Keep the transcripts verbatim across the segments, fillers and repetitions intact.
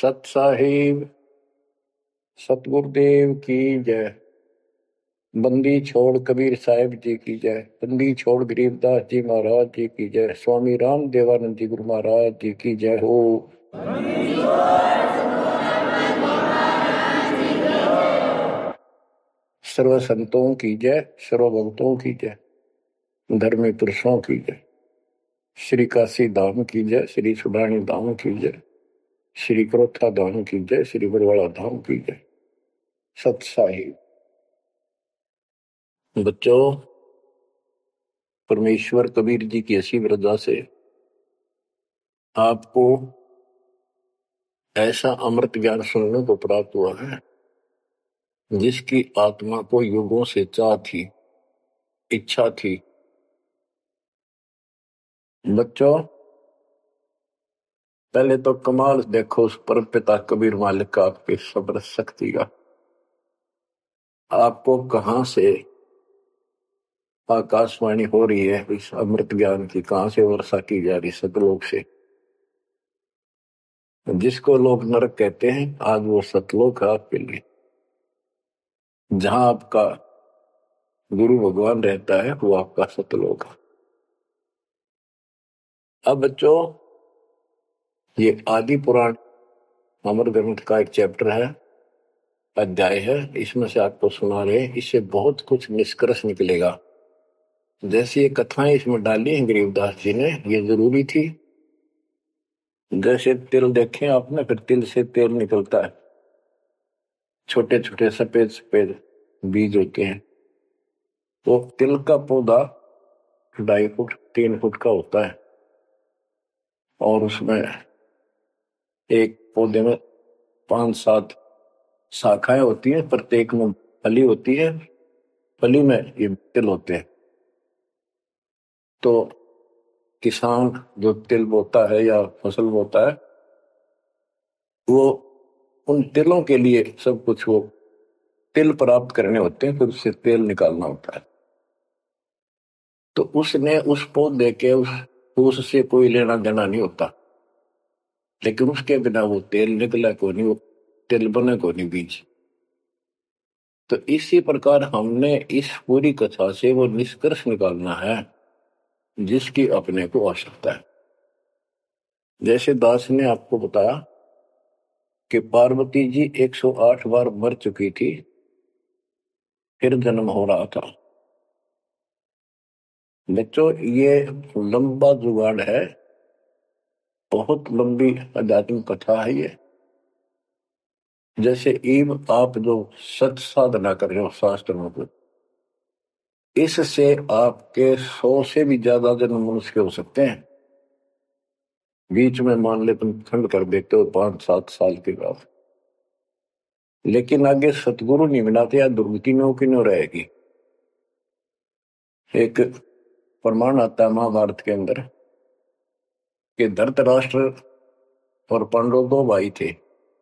सत साहिब सतगुरुदेव की जय। बंदी छोड़ कबीर साहिब जी की जय। बंदी छोड़ गरीबदास जी महाराज जी की जय। स्वामी राम देवानंद जी गुरु महाराज जी की जय हो। सर्व संतों की जय, सर्व भक्तों की जय, धर्मी पुरुषों की जय। श्री काशी धाम की जय, श्री सुडानी धाम की जय, श्री क्रोथा धाम की जय, श्री बरवाड़ा धाम की जय। सत साहिब बच्चों, परमेश्वर कबीर जी की असीम रजा से आपको ऐसा अमृत ज्ञान सुनने को प्राप्त हुआ है जिसकी आत्मा को युगों से चाह थी, इच्छा थी। बच्चों, पहले तो कमाल देखो उस परम पिता कबीर मालिक का आपके सब्र शक्ति का। आपको कहां से आकाशवाणी हो रही है इस अमृत ज्ञान की, कहां से वर्षा की जा रही सतलोक से। जिसको लोग नरक कहते हैं आज वो सतलोक है आपके लिए। जहां आपका गुरु भगवान रहता है वो आपका सतलोक है। अब बच्चों, ये आदि पुराण अमर ग्रंथ का एक चैप्टर है, अध्याय है, इसमें से आपको सुना रहे, इससे बहुत कुछ निष्कर्ष निकलेगा। जैसे ये कथाएं इसमें डाली हैं गरीबदास जी ने, ये जरूरी थी। जैसे तिल देखें आपने, फिर तिल से तेल निकलता है, छोटे छोटे सफेद सफेद बीज होते हैं। वो तिल का पौधा ढाई फुट तीन फुट का होता है और उसमें एक पौधे में पांच सात शाखाएं होती हैं, प्रत्येक में फली होती है, फली में ये तिल होते हैं। तो किसान जो तिल बोता है या फसल बोता है वो उन तिलों के लिए सब कुछ, वो तिल प्राप्त करने होते हैं, फिर उससे तेल निकालना होता है। तो उसने उस पौधे के उस फूस से कोई लेना देना नहीं होता, लेकिन उसके बिना वो तेल निकला को नहीं, वो तिल बने को नहीं बीज। तो इसी प्रकार हमने इस पूरी कथा से वो निष्कर्ष निकालना है जिसकी अपने को आवश्यकता है। जैसे दास ने आपको बताया कि पार्वती जी एक सौ आठ बार मर चुकी थी, फिर जन्म हो रहा था। बच्चों, ये लंबा जुगाड़ है, बहुत लंबी आध्यात्मिक कथा है ये। जैसे ईब आप जो सत साधना कर रहे हो शास्त्रों को, इससे आपके सौ से भी ज्यादा जन्म मनुष्य हो सकते हैं। बीच में मान ले तुम खंड कर देते हो पांच सात साल के बाद, लेकिन आगे सतगुरु नहीं मिलाते या दुर्गति में क्यों रहेगी। एक प्रमाण आता है महाभारत के अंदर कि धृतराष्ट्र और पांडव दो भाई थे।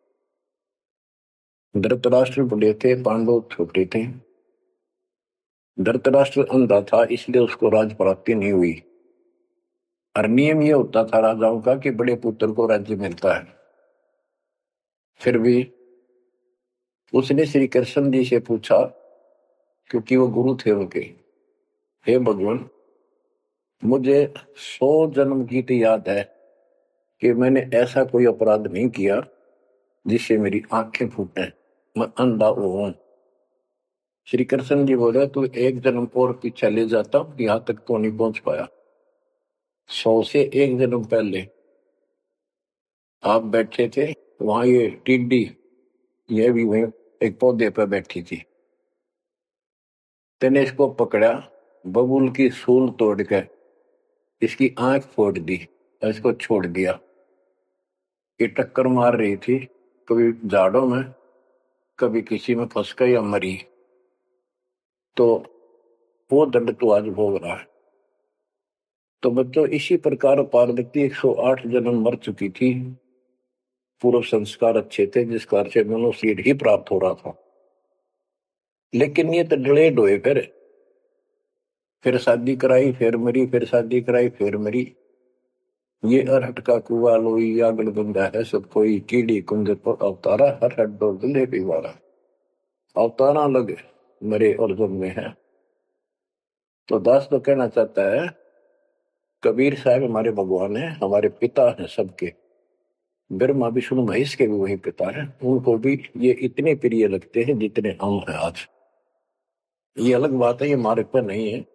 धृतराष्ट्र बड़े थे, पांडव छोटे थे। धृतराष्ट्र अंधा था, इसलिए उसको राज प्राप्ति नहीं हुई। और नियम ये होता था राजाओं का कि बड़े पुत्र को राज्य मिलता है। फिर भी उसने श्री कृष्ण जी से पूछा, क्योंकि वो गुरु थे उनके, हे भगवान, मुझे सौ जन्म की तो याद है कि मैंने ऐसा कोई अपराध नहीं किया जिससे मेरी आंखें फूटे, मैं अंधा हूं। श्री कृष्ण जी बोले, तू एक जन्म और पीछे ले जाता, यहां तक तो नहीं पहुंच पाया। सौ से एक जन्म पहले आप बैठे थे वहां, ये टिड्डी ये भी वहीं एक पौधे पर बैठी थी। तेने इसको पकड़ा, बबूल की सूल तोड़ के इसकी आंख फोड़ दी और इसको छोड़ दिया। ये टक्कर मार रही थी, कभी झाड़ों में, कभी किसी में फंस गई या मरी। तो वो दंड तो आज भोग रहा है। तो बच्चों, इसी प्रकार पार्वती एक सौ आठ जन्म मर चुकी थी, पूर्व संस्कार अच्छे थे, जिस कारण से मनुष्य ही प्राप्त हो रहा था। लेकिन ये तो डिलेड हुए, फिर फिर शादी कराई, फिर मरी, फिर शादी कराई, फिर मरी। ये अरहट का कुआ लोई आगल बंदा है सब कोई कीड़ी कुंज पर अवतारा हर हट डोल दिले पिवारा। अवतारा लगे मरे और जन्मे हैं। तो दास तो कहना चाहता है कबीर साहब हमारे भगवान है, हमारे पिता हैं सबके, ब्रह्मा विष्णु महेश के भी वही पिता हैं, उनको भी ये इतने प्रिय लगते हैं जितने हम हैं आज। ये अलग बात है, ये मार्ग पर नहीं है।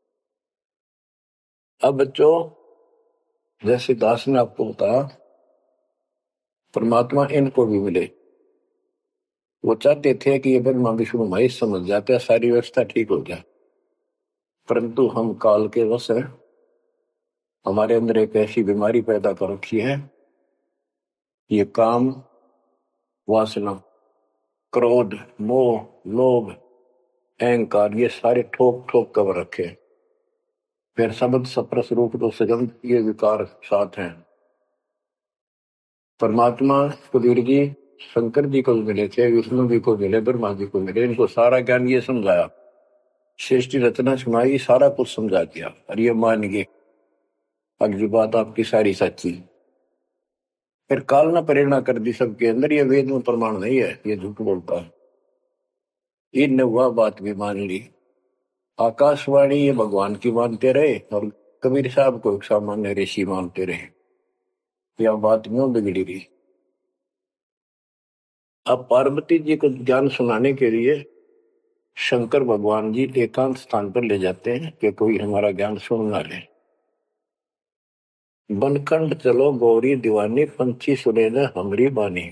अब बच्चों जैसे दास ने आपको बताया परमात्मा इनको भी मिले, वो चाहते थे कि ये ब्रह्मा विष्णु महेश समझ जाते, सारी व्यवस्था ठीक हो जाए, परंतु हम काल के वश हैं, हमारे अंदर एक ऐसी बीमारी पैदा कर रखी है, ये काम वासना क्रोध मोह लोभ अहंकार ये सारे ठोक ठोक कर रखे। फिर शब्द सप्रस रूप तो सजन ये विकार साथ हैं। परमात्मा कबीर जी शंकर जी को मिले थे, विष्णु जी को मिले, ब्रह्मा जी को मिले, इनको सारा ज्ञान ये समझाया, सृष्टि रचना सुनाई, सारा कुछ समझा दिया और ये मान गए अगली बात आपकी सारी सच्ची। फिर काल ने प्रेरणा कर दी सबके अंदर, ये वेद में प्रमाण नहीं है, ये झूठ बोलता है। इनने वह बात भी मान ली, आकाशवाणी ये भगवान की मानते रहे और कबीर साहब को एक सामान्य ऋषि मानते रहे, यह बात क्यों बिगड़ी रही। अब पार्वती जी को ज्ञान सुनाने के लिए शंकर भगवान जी एकांत स्थान पर ले जाते हैं कि कोई हमारा ज्ञान सुन ना ले। बनखंड चलो गौरी दीवानी, पंछी सुने न हमरी बानी,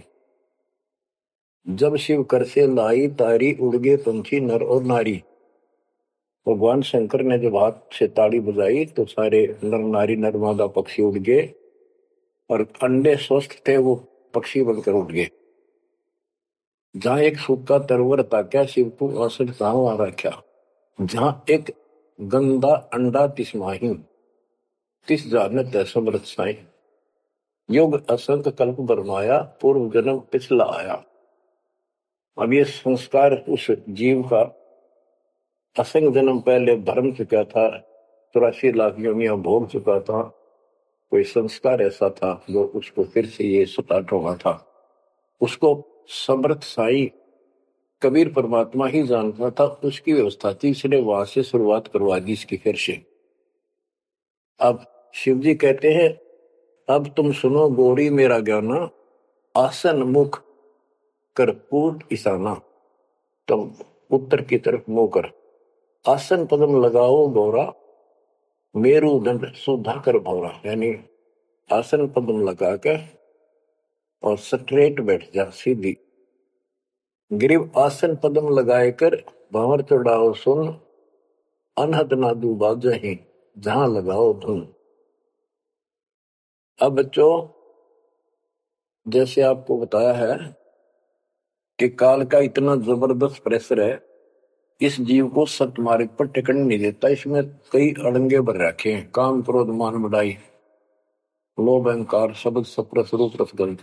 जब शिव कर से लाई तारी, उड़ गए पंछी नर और नारी। भगवान शंकर ने जब हाथ से ताड़ी बजाई तो सारे नर नारी नरमादा पक्षी उड़ गए और अंडे स्वस्थ थे वो पक्षी बनकर उड़ गए। जहां एक सूखा तरवर था क्या शिव को असर वहां रखा, जहां एक गंदा अंडा तिस्माही तिस जानत समृत साई, युग असंख्य कल्प बरमाया, पूर्व जन्म पिछला आया। अब ये संस्कार उस जीव का असंख्य जन्म पहले भरम चुका था, चौरासी लाख योनियां भोग चुका था, कोई संस्कार ऐसा था जो उसको फिर से ये स्टार्ट होगा था। उसको समर्थ साई कबीर परमात्मा ही जानता था, उसकी व्यवस्था थी, इसने वहां से शुरुआत करवा दी इसकी फिर से। अब शिव जी कहते हैं अब तुम सुनो गौरी मेरा ज्ञाना, आसन मुख कर पूर्व ईशाना, तुम उत्तर की तरफ मुंह कर, आसन पदम लगाओ गौरा, मेरु दंड सुधा कर भौरा, यानी आसन पदम लगा कर और स्ट्रेट बैठ जा सीधी, ग्रीव आसन पदम लगाए कर भंवर चढ़ाओ सुन, अनहद नादू बाजही जहां लगाओ धुन। अब बच्चों जैसे आपको बताया है कि काल का इतना जबरदस्त प्रेशर है, इस जीव को सत्य मार्ग पर टिकने नहीं देता, इसमें कई अड़ंगे भर रखे हैं, काम क्रोध मान बढ़ाई लोभ अहंकार शब्द सप्रस रूप रसगंध।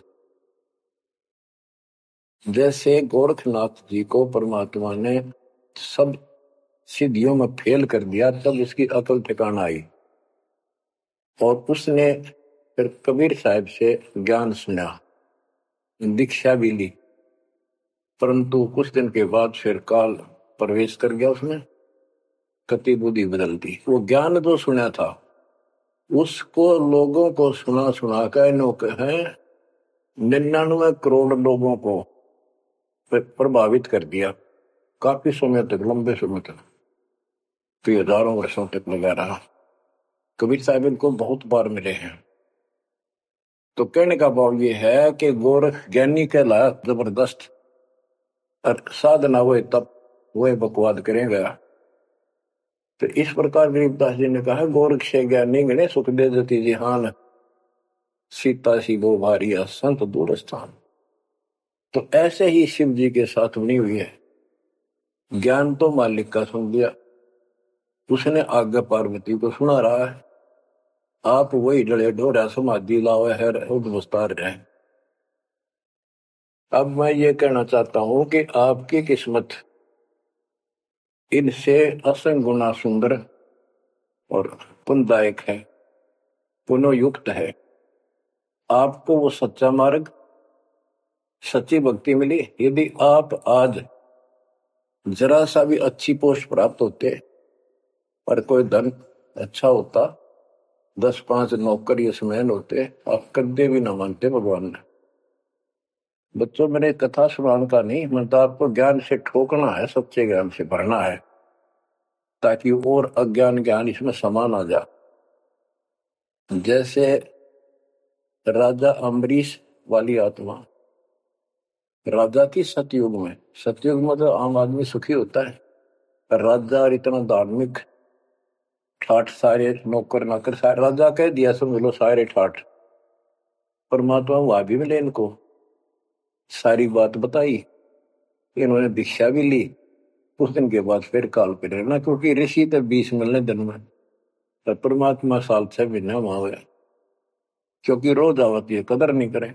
जैसे गोरखनाथ जी को परमात्मा ने सब सिद्धियों में फेल कर दिया, तब उसकी अकल ठिकाना आई और उसने फिर कबीर साहब से ज्ञान सुना, दीक्षा भी ली, परंतु कुछ दिन के बाद फिर काल प्रवेश कर गया उसमें, कति बुद्धि बदल दी। वो ज्ञान जो सुना था उसको लोगों को सुना सुना कर है निन्यानवे करोड़ लोगों को प्रभावित कर दिया, काफी समय तक, लंबे समय तक, तो हजारों वर्षों तक लगा रहा। कबीर साहब इनको बहुत बार मिले हैं। तो कहने का भाव ये है कि गोरख ज्ञानी कहलाया जबरदस्त, और साधना हुए तब वह बकवाद करेगा। तो इस प्रकार गरीबदास जी ने कहा गोरख से ज्ञानी गणे सुख दे जति जिहान, सीता सी वो भारिया संत दूर स्थान। तो ऐसे ही शिव जी के साथ बनी हुई है, ज्ञान तो मालिक का सुन लिया, उसने आज्ञा पार्वती को सुना रहा है, आप वही डले ढोरा समाधि लाओ है उद्वस्तार रहे। अब मैं ये कहना चाहता हूं कि आपकी किस्मत इनसे असंग गुना सुंदर और पुण्यदायक है। पुनोयुक्त है। आपको वो सच्चा मार्ग, सच्ची भक्ति मिली। यदि आप आज जरा सा भी अच्छी पोस्ट प्राप्त होते और कोई धन अच्छा होता, दस पांच नौकर यशमैन होते, आप कदे भी ना मानते भगवान ने। बच्चों, मैंने कथा सुनाने का नहीं, मतलब आपको ज्ञान से ठोकना है, सच्चे ज्ञान से भरना है, ताकि और अज्ञान ज्ञान इसमें समा ना जा। जैसे राजा अम्बरीश वाली आत्मा राजा की सतयुग में, सतयुग में तो आम आदमी सुखी होता है, राजा और इतना धार्मिक, ठाठ सारे नौकर नाकर सारे, राजा कह दिया समझ लो सारे ठाठ। परमात्मा वहां भी मिले इनको, सारी बात बताई, इन्होंने दीक्षा भी ली। कुछ दिन के बाद फिर काल पे रहना, क्योंकि ऋषि तो बीस मिलने दिन में, पर परमात्मा साल छह महीने वहां हुए, क्योंकि रोज आवती है, कदर नहीं करें।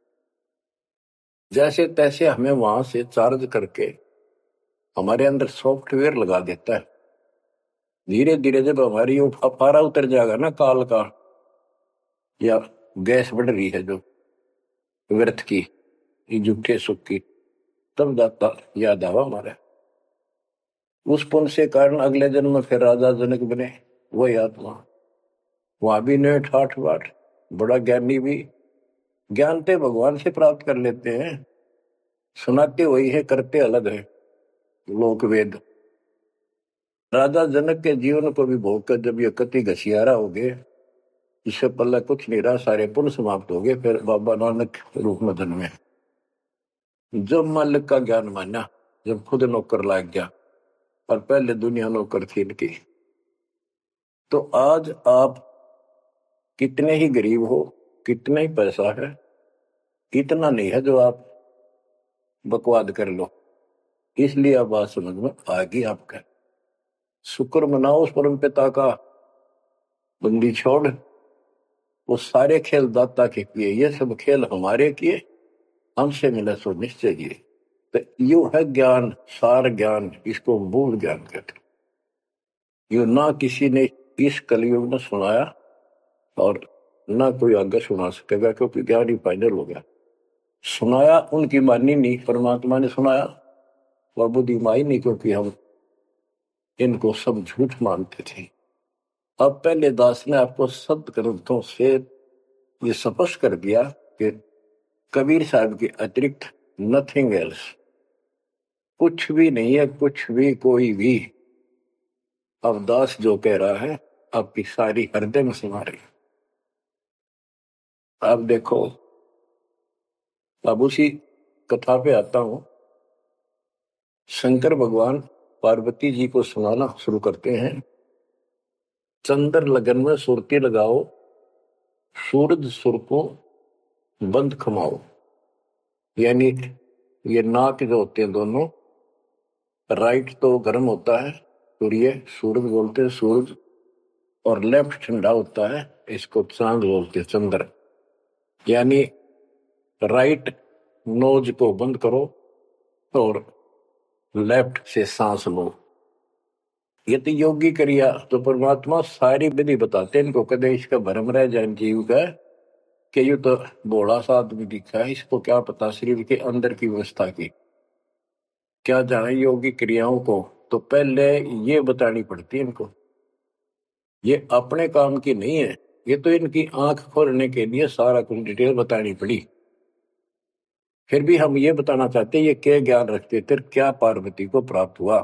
जैसे तैसे हमें वहां से चार्ज करके हमारे अंदर सॉफ्टवेयर लगा देता है। धीरे धीरे जब हमारी वो अफारा उतर जाएगा ना काल का, या गैस बढ़ रही है जो व्यर्थ की, झूठे सुख की, तब जाता याद आवा हमारे। उस पुण्य से कारण अगले जन्म में फिर राजा जनक बने, वही आत्मा। वहां भी ने ठाठ बाट, बड़ा ज्ञानी भी, ज्ञानते भगवान से प्राप्त कर लेते हैं, सुनाते वही है, करते अलग है, लोक वेद। राजा जनक के जीवन को भी भोग कर जब ये कति घसियारा हो गए, इससे पल्ला कुछ नहीं रहा, सारे पुण्य समाप्त हो गए, फिर बाबा नानक रूप में जन्मे। जब मालिक का ज्ञान माना, जब खुद नौकर लाग गया, और पहले दुनिया नौकर थी इनकी। तो आज आप कितने ही गरीब हो, कितना ही पैसा है, इतना नहीं है जो आप बकवाद कर लो। इसलिए अब बात समझ में आ गई आपका। शुक्र मनाओ उस परम पिता का, बंदी छोड़, वो सारे खेल दाता के किए, ये सब खेल हमारे किए, हमसे मिला सो निश्चय किए। तो यू है ज्ञान, सार ज्ञान, इसको मूल ज्ञान कहते। यू ना किसी ने इस कलयुग में सुनाया और ना कोई आगे सुना सकेगा, क्योंकि ज्ञान ही फाइनल हो गया। सुनाया उनकी मानी नहीं, परमात्मा ने सुनाया, और बुद्धि माई नहीं, क्योंकि हम इनको सब झूठ मानते थे। अब पहले दास ने आपको सद ग्रंथों से ये स्पष्ट कर दिया कि कबीर साहब के अतिरिक्त नथिंग एल्स, कुछ भी नहीं है, कुछ भी कोई भी। अब दास जो कह रहा है आपकी सारी हृदय में समा रही। अब देखो, अब उसी कथा पे आता हूं। शंकर भगवान पार्वती जी को सुनाना शुरू करते हैं। चंद्र लगन में सुरती लगाओ, सूरज सुर को बंद खमाओ। यानी ये नाक जो होते हैं दोनों, राइट तो गर्म होता है, सूर्य सूरज बोलते हैं सूरज, और लेफ्ट ठंडा होता है, इसको चांद बोलते हैं चंद्र। यानी राइट नोज को बंद करो और लेफ्ट से सांस लो। ये तो योगी क्रिया, तो परमात्मा सारी विधि बताते हैं इनको, कदे इसका भरम रह जाए जीव का कि यू तो भोला सा आदमी दिखा है, इसको क्या पता शरीर के अंदर की व्यवस्था की, क्या जाने योगी क्रियाओं को। तो पहले ये बतानी पड़ती है इनको, ये अपने काम की नहीं है, ये तो इनकी आंख खोलने के लिए सारा कुछ डिटेल बतानी पड़ी। फिर भी हम ये बताना चाहते हैं ये क्या ज्ञान रखते थे, क्या पार्वती को प्राप्त हुआ।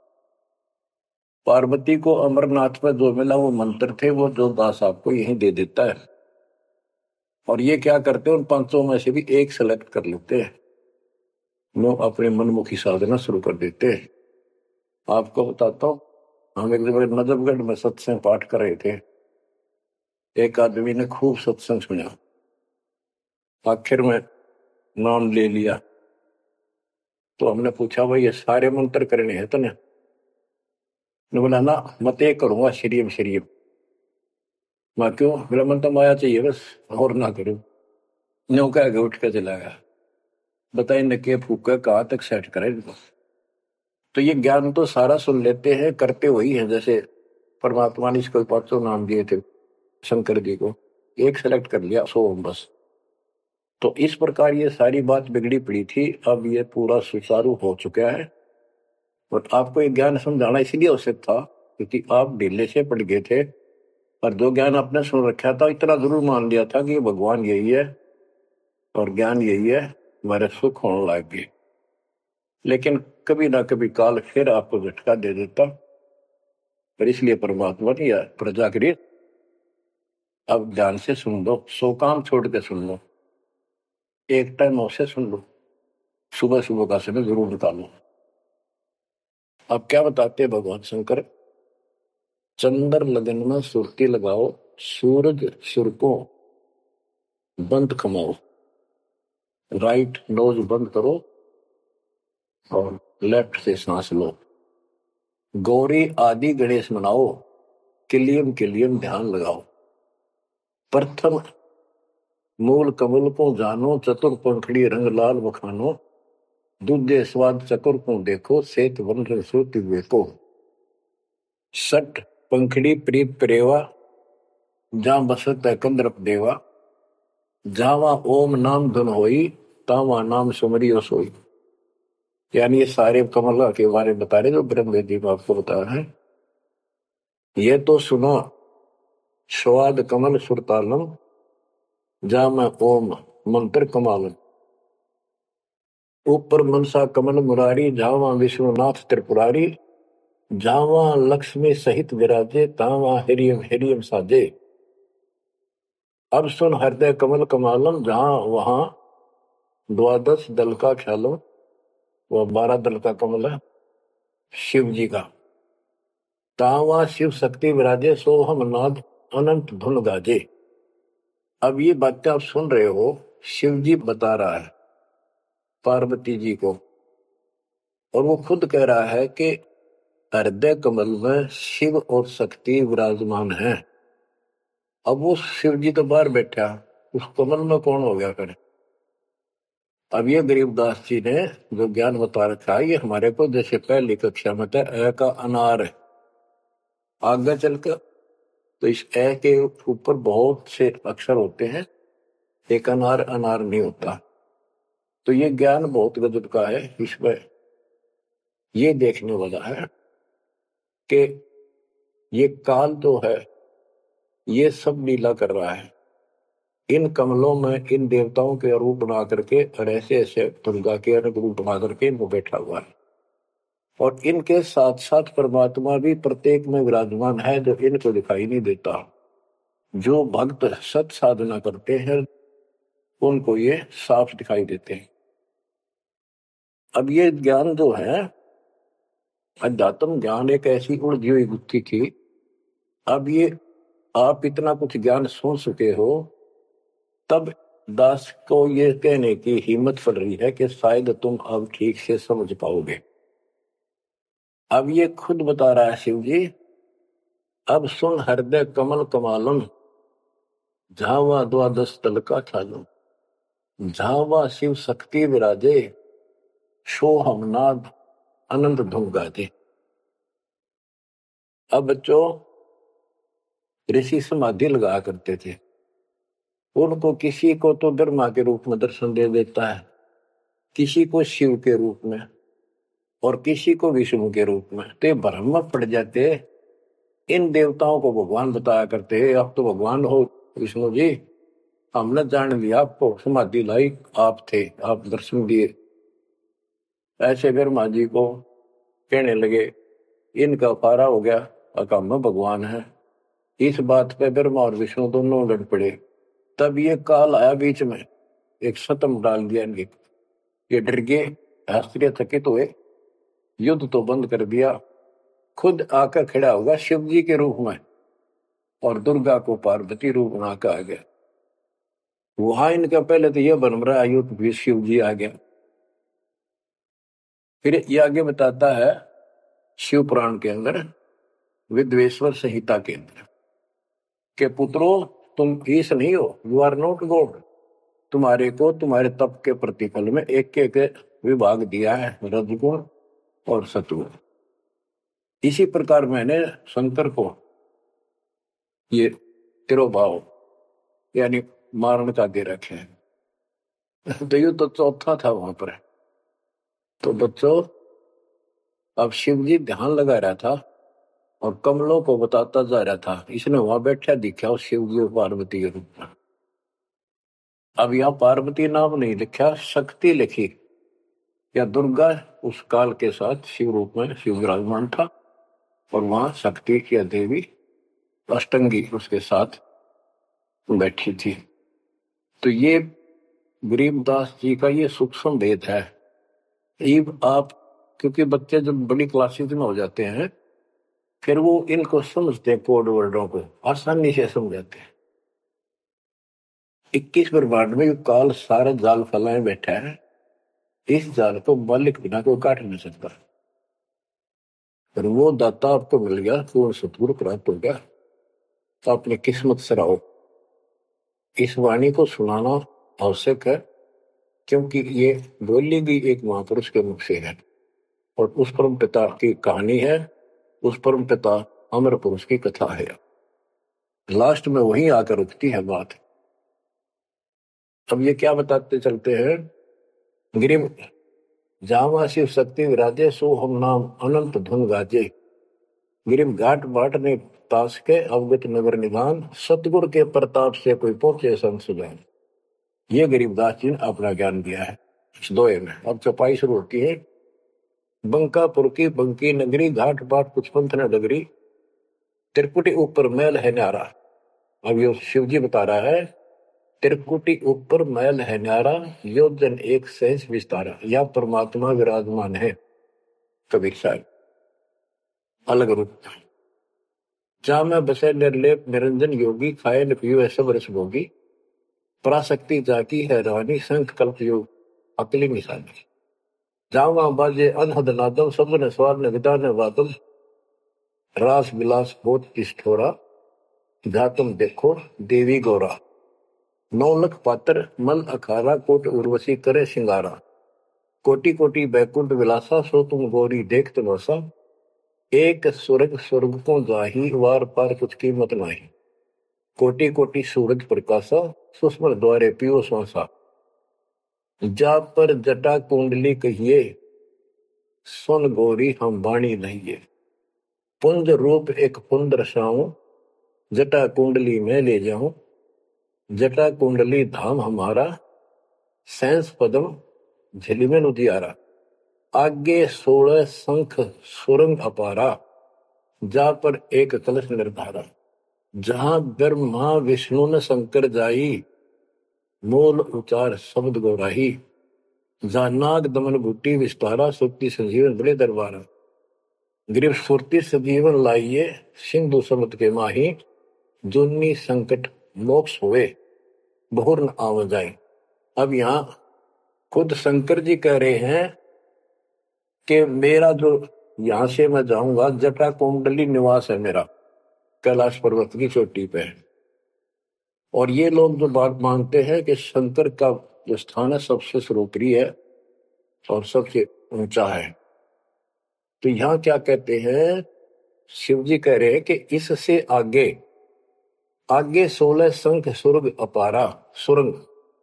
पार्वती को अमरनाथ में जो मिला वो मंत्र थे, वो जो दास आपको यही दे देता है। और ये क्या करते हैं, उन पांचों में से भी एक सेलेक्ट कर लेते हैं, वो अपने मनमुखी साधना शुरू कर देते हैं। आपको बताता हूँ, हम एक जगह नजफगढ़ में सत्संग पाठ कर रहे थे। एक आदमी ने खूब सत्संग सुना, आखिर में नाम ले लिया। तो हमने पूछा भाई ये सारे मंत्र करने हैं तो ने बोला ना, मत एक करूंगा श्रीम श्रीम। मैं क्यों, मेरा मन तो माया चाहिए बस, और ना करूं। न्यू कह के उठ के चला गया। बताइए न के फूका कहाँ तक सेट करे इनको। तो ये ज्ञान तो सारा सुन लेते हैं, करते वही है। जैसे परमात्मा ने इसको पांचों नाम दिए थे शंकर जी को, एक सेलेक्ट कर लिया सोम बस। तो इस प्रकार ये सारी बात बिगड़ी पड़ी थी, अब ये पूरा सुचारू हो चुका है। और आपको ये ज्ञान समझाना इसलिए आवश्यक था क्योंकि आप ढीले से पड़ गए थे, और जो ज्ञान आपने सुन रखा था इतना जरूर मान लिया था कि भगवान यही है और ज्ञान यही है, हमारे सुख होने लग गए। लेकिन कभी ना कभी काल फिर आपको झटका दे देता, पर इसलिए परमात्मा ने यह प्रजा करी, अब ध्यान से सुन लो, सो काम छोड़ के सुन लो, एक टाइम अवश्य सुन लो, सुबह सुबह का समय जरूर निकालो। अब क्या बताते हैं भगवान शंकर, चंद्र लगन में सुरती लगाओ, सूरज सुर को बंद कमाओ, राइट नोज बंद करो और लेफ्ट से सांस लो, गौरी आदि गणेश मनाओ, किलियम किलियम ध्यान लगाओ, प्रथम मूल कमल को जानो, चतुर पंखड़ी रंग लाल बखानो, दूजे स्वाद चकुर को देखो, सेत वन रसोति देखो, सट पंखड़ी प्रीत प्रेवा, जहां बसत है कंद्रप देवा, जावा ओम नाम धुन होई, तावा नाम सुमरियो सोई। यानी ये सारे कमल के बारे में बता रहे जो ब्रह्म वेदी में आपको बताया है। ये तो सुनो स्वाद कमल सुरतालम, जा मैं ओम मंत्र कमालम, ऊपर मनसा कमल मुरारी, जावा विष्णुनाथ त्रिपुरारी, जावा लक्ष्मी सहित विराजे, तावा हिरियम हिरियम साजे। अब सुन हृदय कमल कमालम, जहां वहां द्वादश दल का ख्यालो, वह बारह दल का कमल है शिव जी का, तावा शिव शक्ति विराजे, सोहम नाद अनंत धुन गाजे। अब ये बातें आप सुन रहे हो, शिव जी बता रहा है पार्वती जी को, और वो खुद कह रहा है कि हृदय कमल में शिव और शक्ति विराजमान है। अब वो शिव जी तो बाहर बैठा, उस कमल में कौन हो गया करे। अब ये गरीबदास जी ने जो ज्ञान बता रखा है, ये हमारे को जैसे पहली कक्षा में था अ का अनार है, आगे चलकर तो इस ए के ऊपर बहुत से अक्षर होते हैं, एक अनार अनार नहीं होता। तो ये ज्ञान बहुत गजब का है। इसमें ये देखने वाला है कि ये काल जो है ये सब लीला कर रहा है, इन कमलों में इन देवताओं के रूप बना करके और ऐसे ऐसे दुर्गा के अनेक रूप बना करके इनको बैठा हुआ है, और इनके साथ साथ परमात्मा भी प्रत्येक में विराजमान है जो इनको दिखाई नहीं देता। जो भक्त सत साधना करते हैं उनको ये साफ दिखाई देते हैं। अब ये ज्ञान जो है अध्यात्म ज्ञान एक ऐसी उलझी हुई गुत्थी थी। अब ये आप इतना कुछ ज्ञान सुन चुके हो, तब दास को ये कहने की हिम्मत पड़ रही है कि शायद तुम अब ठीक से समझ पाओगे। अब ये खुद बता रहा है शिव जी, अब सुन हृदय कमल कमालम, झावा द्वादश दल का ख्यालम, झावा शिव शक्ति विराजे, सोहम नाद अनंत धुन गाजे। अब बच्चों ऋषि समाधि लगा करते थे, उनको किसी को तो ब्रह्मा के रूप में दर्शन दे देता है, किसी को शिव के रूप में और किसी को विष्णु के रूप में। तो ये भ्रम में पड़ जाते, इन देवताओं को भगवान बताया करते, आप तो भगवान हो विष्णु जी, हमने जान लिया आपको, समाधि लाई आप थे, आप दर्शन दिए। ऐसे ब्रह्मा जी को कहने लगे, इनका पारा हो गया, अकाम में भगवान है। इस बात पे ब्रह्मा और विष्णु दोनों लड़ पड़े। तब ये काल आया बीच में, एक सतम डाल दिया इनके, ये डर गए, आश्चर्यचकित हुए, युद्ध तो बंद कर दिया, खुद आकर खड़ा होगा शिव जी के रूप में और दुर्गा को पार्वती रूप बना कर आ गया। वहां इनका पहले तो यह बन रहा युद्ध भी शिव जी आ गया। फिर ये आगे बताता है शिव पुराण के अंदर, विद्वेश्वर संहिता के अंदर, के पुत्रों तुम ईश नहीं हो, यू आर नॉट गॉड, तुम्हारे को तुम्हारे तप के प्रतिफल में एक एक विभाग दिया है, रजगुण और सतगुण। इसी प्रकार मैंने शंकर को ये तिरोभाव यानी मारण का दे रखे हैं। तो ये तो चौथा था वहां पर। तो बच्चों, अब शिव जी ध्यान लगा रहा था और कमलों को बताता जा रहा था। इसने वहां बैठा दिखा उस शिव जी और पार्वती के रूप में। अब यहाँ पार्वती नाम नहीं लिखा, शक्ति लिखी, या दुर्गा उस काल के साथ शिव रूप में शिव विराजमान था, और वहां शक्ति की देवी अष्टंगी उसके साथ बैठी थी। तो ये गरीबदास जी का ये सूक्ष्म भेद है। इब आप, क्योंकि बच्चे जब बड़ी क्लासेस में हो जाते हैं फिर वो इनको समझते हैं, कोड वर्डों को आसानी से समझाते हैं। इक्कीस ब्रह्मांड में काल सारा जाल फैलाए बैठा है, इस जाल को मालिक बिना कोई काट नहीं सकता। फिर वो दाता आपको मिल गया, पूर्ण सतगुरु प्राप्त हो गया, तो अपनी किस्मत से रहो। इस वाणी को सुनाना आवश्यक है, क्योंकि ये बोली गई एक महापुरुष के मुख से है, और उस परम पिता की कहानी है, उस परम पिता अमर पुरुष की कथा है। लास्ट में वहीं आकर रुकती है बात। अब ये क्या बताते चलते हैं, गिरिम जावा शिव शक्ति विराजे, सो हम नाम अनंत धुन गाजे। गिरिम घाट बाट ने तास के अवगत नगर निधान, सतगुरु के प्रताप से कोई पहुंचे संसुजान। ये गरीबदास जी ने अपना ज्ञान दिया है इस दोहे में। अब चौपाई शुरू होती है। बंकापुर की बंकी नगरी, घाट बाट कुछ पंथ न डगरी, त्रिकुटी ऊपर महल है न्यारा। अब ये शिव जी बता रहा है, त्रिकुटी ऊपर महल है न्यारा, योजन एक सहज विस्तारा। या परमात्मा विराजमान है, कबीर साहब अलग रूप। जहां में बसे निर्लेप निरंजन योगी, खाए न पियो सब रस भोगी। पराशक्ति जाकी है रानी, संख कल्प योग अकली निशानी। जावा बाजे अनहद नादम, सब न स्वार न विदा न वादम। रास विलास बहुत ठिठोरा, जा तुम देखो देवी गौरा। नौलख पात्र मल अखारा, कोट उर्वशी करे सिंगारा। कोटि कोटि बैकुंठ विलासा, सो तुम गौरी देख तमाशा। एक स्वर्ग स्वर्ग को जाही, वार पार कुछ कीमत नाही। कोटि कोटि सूरज प्रकाशा, सुषमन द्वारे पियो श्वासा। जा पर जटा कुंडली कहिए, सुन गौरी हम वाणी लहिए। पुंज रूप एक पुंज रसाऊं, जटा कुंडली में ले जाऊं। जटा कुंडली धाम हमारा, सैंस पदम झिलमिल उजियारा। आगे सोलह शंख सुरंग अपारा, जा पर एक कलश निर्धारा। जहां ब्रह्मा विष्णु न शंकर जाई, मूल उचार शब्द गौराही। जहां नाग दमन बूटी विस्तारा, सुक्ति संजीवन बड़े दरबारा। गिरिव सुरती सजीवन लाइए, सिंधु समुद्र के माही। जुन्नी संकट मोक्ष हुए, बहुर न आव जाए। अब यहाँ खुद शंकर जी कह रहे हैं कि मेरा जो यहां से मैं जाऊंगा, जटा कुंडली निवास है मेरा, कैलाश पर्वत की चोटी पे। और ये लोग जो बात मानते हैं कि शंकर का जो स्थान है सबसे सर्वोपरि है और सबसे ऊंचा है, तो यहां क्या कहते हैं, शिव जी कह रहे हैं कि इससे आगे आगे सोलह शंख सुरग अपारा, सुरंग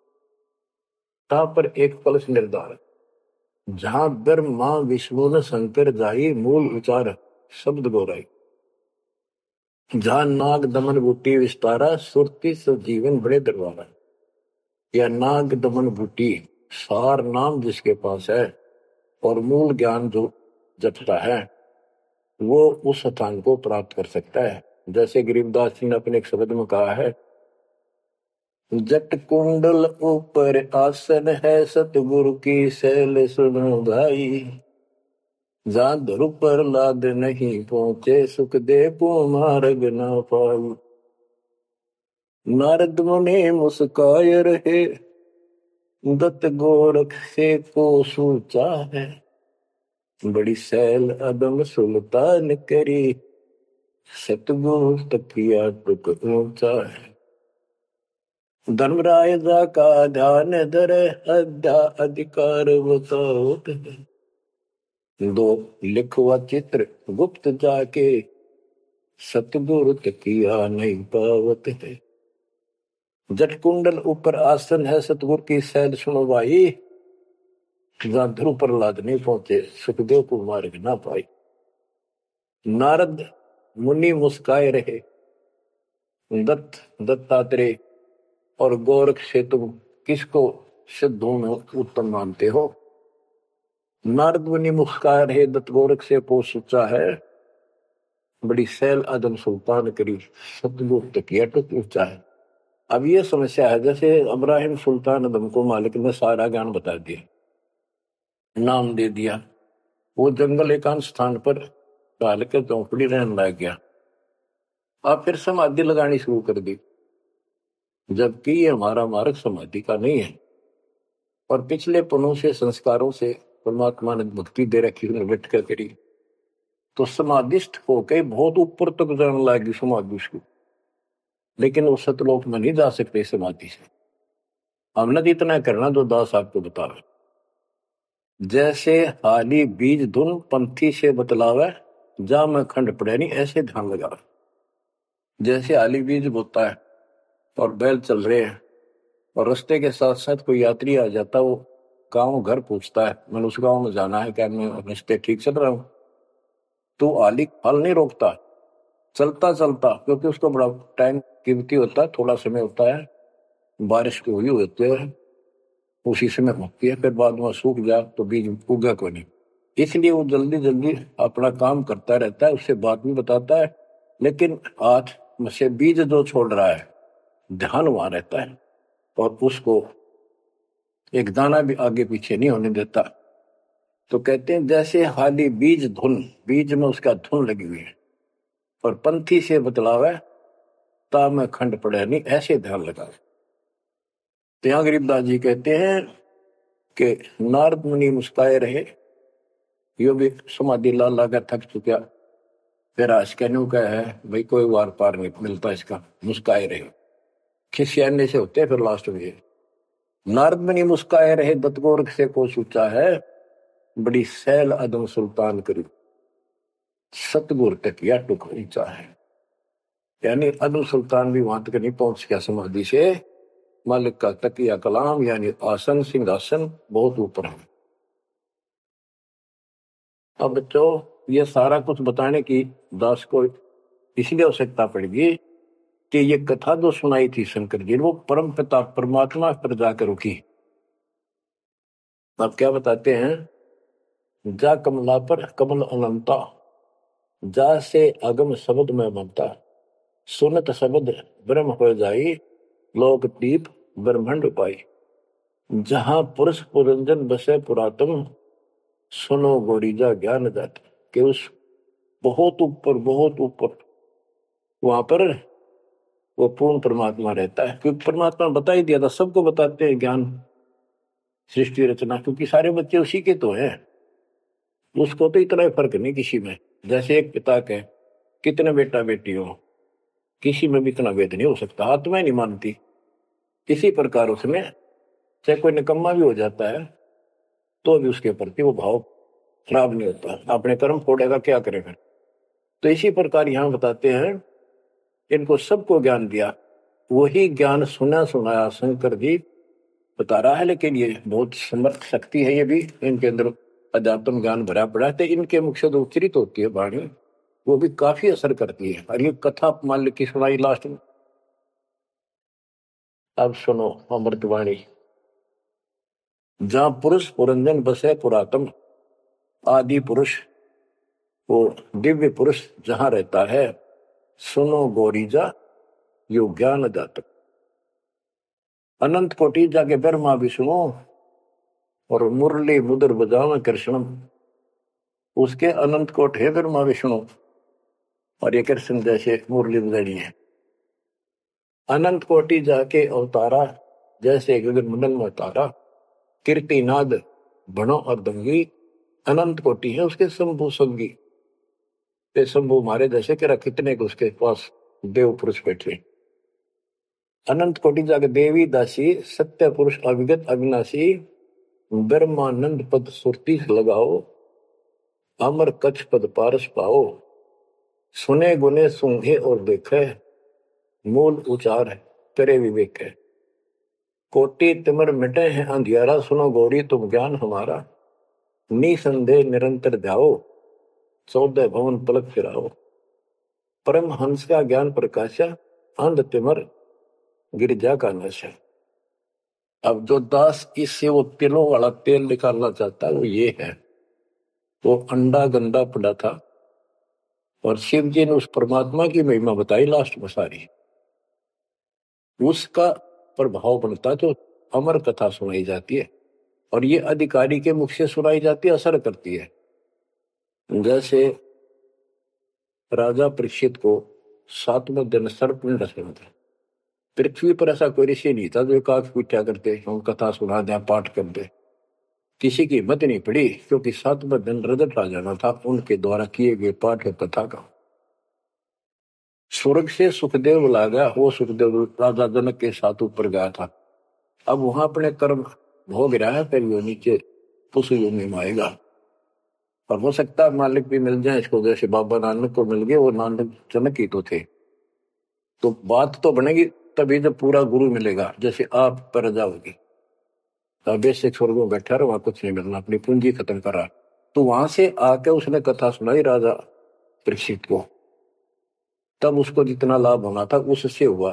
ता पर एक कलश निर्धार। जहां ब्रह्मा विष्णु न शंकर जाई, मूल उचार शब्द गौराई। जहां नाग दमन बूटी विस्तारा, सुरती सजीवन बड़े दरबारा। या नाग दमन बूटी सार नाम जिसके पास है और मूल ज्ञान जो जपता है, वो उस स्थान को प्राप्त कर सकता है। जैसे गरीबदास जी ने अपने एक शब्द में कहा है, जट कुंडल ऊपर आसन है, सतगुरु की शैल सुनो भाई। जहां ध्रुव पर लाद नहीं पहुंचे, सुख दे पो मार्ग ना पाई। नारद मुनि मुस्काय रहे, दत्त गोरख से को सूचा है। बड़ी सैल अदम सुल्तान करी, सतगुरु तकिया टुक ऊंचा है। धर्मराय जा का ध्यान धरे, अध्या अधिकार बताओ। दो लिखवा चित्र गुप्त जाके, सतगुरु तकिया नहीं पावत है। जट कुंडल ऊपर आसन है सतगुरु की सैल सुनो भाई, जहां ध्रुव प्रहलाद नहीं पहुंचे सुखदेव को मार्ग ना पाई। नारद मुनि मुस्काए रहे, दत्त दत्तात्रेय और गोरख से तुम किसको सिद्धों में उत्तम मानते हो? नारद मुनि मुस्काए रहे, दत्त गोरख से पोष ऊंचा है, बड़ी सैल आदम सुल्तान करी सतगुरु तकिया टुक ऊंचा है। अब ये समस्या है, जैसे इब्राहिम सुल्तान आदम को मालिक ने सारा ज्ञान बता दिया, नाम दे दिया, वो जंगल एकांत स्थान पर डाल के चौपड़ी रहने लग गया। अब फिर समाधि लगानी शुरू कर दी, जबकि ये हमारा मार्ग समाधि का नहीं है, और पिछले पनों से संस्कारों से परमात्मा ने भक्ति दे रखी, उन्हें बैठ कर करी, तो समाधिस्थ होके बहुत ऊपर तक जाने लगी समाधि उसको, लेकिन वो सतलोक में नहीं जा सकते समाधि से। हमने तो इतना करना जो दास आपको बता रहे, जैसे हाली बीज धुन पंथी से बतलावे, जा में खंड पड़े नहीं ऐसे ध्यान लगा। जैसे हाली बीज बोता है और बैल चल रहे हैं, और रास्ते के साथ साथ कोई यात्री आ जाता, वो गांव घर पूछता है मैंने उस गांव में जाना है, क्या मैं रास्ते ठीक चल रहा हूं? तो आली फल नहीं रोकता, चलता चलता, क्योंकि उसको बड़ा टाइम कीमती होता है, थोड़ा समय होता है, बारिश को हुई होती है उसी समय होती है, फिर बाद में सूख जाए तो बीज उगा को नहीं, इसलिए वो जल्दी जल्दी अपना काम करता रहता है, उससे बात भी बताता है, लेकिन आज से बीज जो छोड़ रहा है ध्यान वहां रहता है, और उसको एक दाना भी आगे पीछे नहीं होने देता। तो कहते हैं जैसे हाली बीज धुन, बीज में उसका धुन लगी हुई है, और पंथी से बतलावे ता में खंड पड़े नहीं ऐसे ध्यान लगा। तो यहां गरीबदास जी कहते हैं कि नारद मुनि मुस्काए रहे, यो भी समाधि ला ला कर थक चुका, फिर आज कहने का है भाई कोई वार पार नहीं मिलता इसका, मुस्काए रहे, खिसियाने से होते फिर लास्ट में। नारद मुनि मुस्काए रहे, दत्त गोरख से को ऊंचा है, बड़ी सैल अदम सुल्तान करी सतगुरु तकिया टुक ऊंचा है। यानी अदम सुल्तान भी वहां तक नहीं पहुंच गया समाधि से, मालिक का तकिया कलाम यानी आसन सिंहासन बहुत ऊपर है। अब बच्चों ये सारा कुछ बताने की दास को इसलिए आवश्यकता पड़ेगी कि ये कथा जो सुनाई थी शंकर जी, वो परम पिता परमात्मा पर जाकर रुकी। आप क्या बताते हैं, जा कमला पर कमल अनंता, जा से अगम शब्द में बनता, सुनत शब्द ब्रह्म हो जाई, लोक दीप ब्रह्मंड पाई, जहां पुरुष पुरंजन बसे पुरातन, सुनो गोरीजा ज्ञान जात। कि उस बहुत ऊपर बहुत ऊपर वहां पर वो पूर्ण परमात्मा रहता है, क्योंकि परमात्मा बता ही दिया था, सबको बताते हैं ज्ञान सृष्टि रचना, क्योंकि सारे बच्चे उसी के तो हैं, उसको तो इतना फर्क नहीं किसी में। जैसे एक पिता के कितने बेटा बेटी हो, किसी में भी इतना भेद नहीं हो सकता, आत्मा नहीं मानती। इसी प्रकार उसमें चाहे कोई निकम्मा भी हो जाता है तो भी उसके प्रति वो भाव खराब नहीं होता, अपने कर्म फोड़ेगा क्या करेगा। तो इसी प्रकार यहां बताते हैं इनको सबको ज्ञान दिया, वही ज्ञान सुना सुनाया शंकर जी बता रहा है, लेकिन ये बहुत समर्थ शक्ति है, ये भी इनके अंदर अध्यात्म ज्ञान भरा पड़ा है, तो इनके मुख से जो उच्चरित होती है वाणी वो भी काफी असर करती है। और ये कथा मान ली की सुनाई लास्ट में, अब सुनो अमृतवाणी। जहां पुरुष पुरंजन बसे पुरातन, आदि पुरुष वो दिव्य पुरुष जहां रहता है, सुनो गोरीजा यो ज्ञान जातक, अनंत कोटि जाके ब्रह्मा विष्णु और मुरली मुद्र बजाव कृष्णम, उसके अनंत कोट है ब्रह्मा विष्णु, और ये कृष्ण जैसे मुरली बजानी है। अनंत कोटि जाके अवतारा, जैसे गगन मंडल में अवतारा, कीर्तिनाद बनो और दंगी, अनंत कोटि है उसके शंभु संगी, ते शंभु मारे जैसे कि कितने को उसके पास देव पुरुष बैठे। अनंत कोटि जाके देवी दासी, सत्य पुरुष अविगत अविनाशी, ब्रह्मानंद पद सुरती लगाओ, अमर कच्छ पद पारस पाओ, सुने गुने सूंघे और देखे, मूल उचार करे विवेक है। कोटि तिमिर मिटे हैं अंधियारा, सुनो गौरी तुम ज्ञान हमारा, निसंदेह निरंतर जाओ, चौदह भवन पलक फिराओ। परम हंस का ज्ञान प्रकाशा, अंध तिमिर गिरजा का नशा। अब जो दास इससे वो तिलों वाला तेल निकालना चाहता है वो ये है। वो अंडा गंदा पड़ा था और शिव जी ने उस परमात्मा की महिमा बताई लास्ट में सारी, उसका प्रभाव बनता जो अमर कथा सुनाई जाती है और ये अधिकारी के मुख से सुनाई जाती है, असर करती है। जैसे राजा परीक्षित को सातवें दिन सर्प ने डसा था। पृथ्वी पर ऐसा कोई ऋषि नहीं था जो काक पूछा करते हम कथा सुना दे पाठ कर दे, किसी की हिम्मत नहीं पड़ी, क्योंकि सातवें दिन रजत आ जाना था उनके द्वारा किए गए पाठ और कथा का। स्वर्ग से सुखदेव बुला गया, वो सुखदेव राजा जनक के साथ ऊपर गया था। अब वहां अपने कर्म भोग रहा है, फिर वो नीचे पुष्प योनि में आएगा और हो सकता है मालिक भी मिल जाए इसको, जैसे बाबा नानक को मिल गए, वो नानक जनक ही तो थे। तो बात तो बनेगी तभी जब पूरा गुरु मिलेगा, जैसे आप पर जाओगी बेसिक स्वर्ग में बैठा रहा, वहां कुछ नहीं मिलना, अपनी पूंजी खत्म करा। तो वहां से आके उसने कथा सुनाई राजा परीक्षित को, तब उसको जितना लाभ होना था उससे हुआ।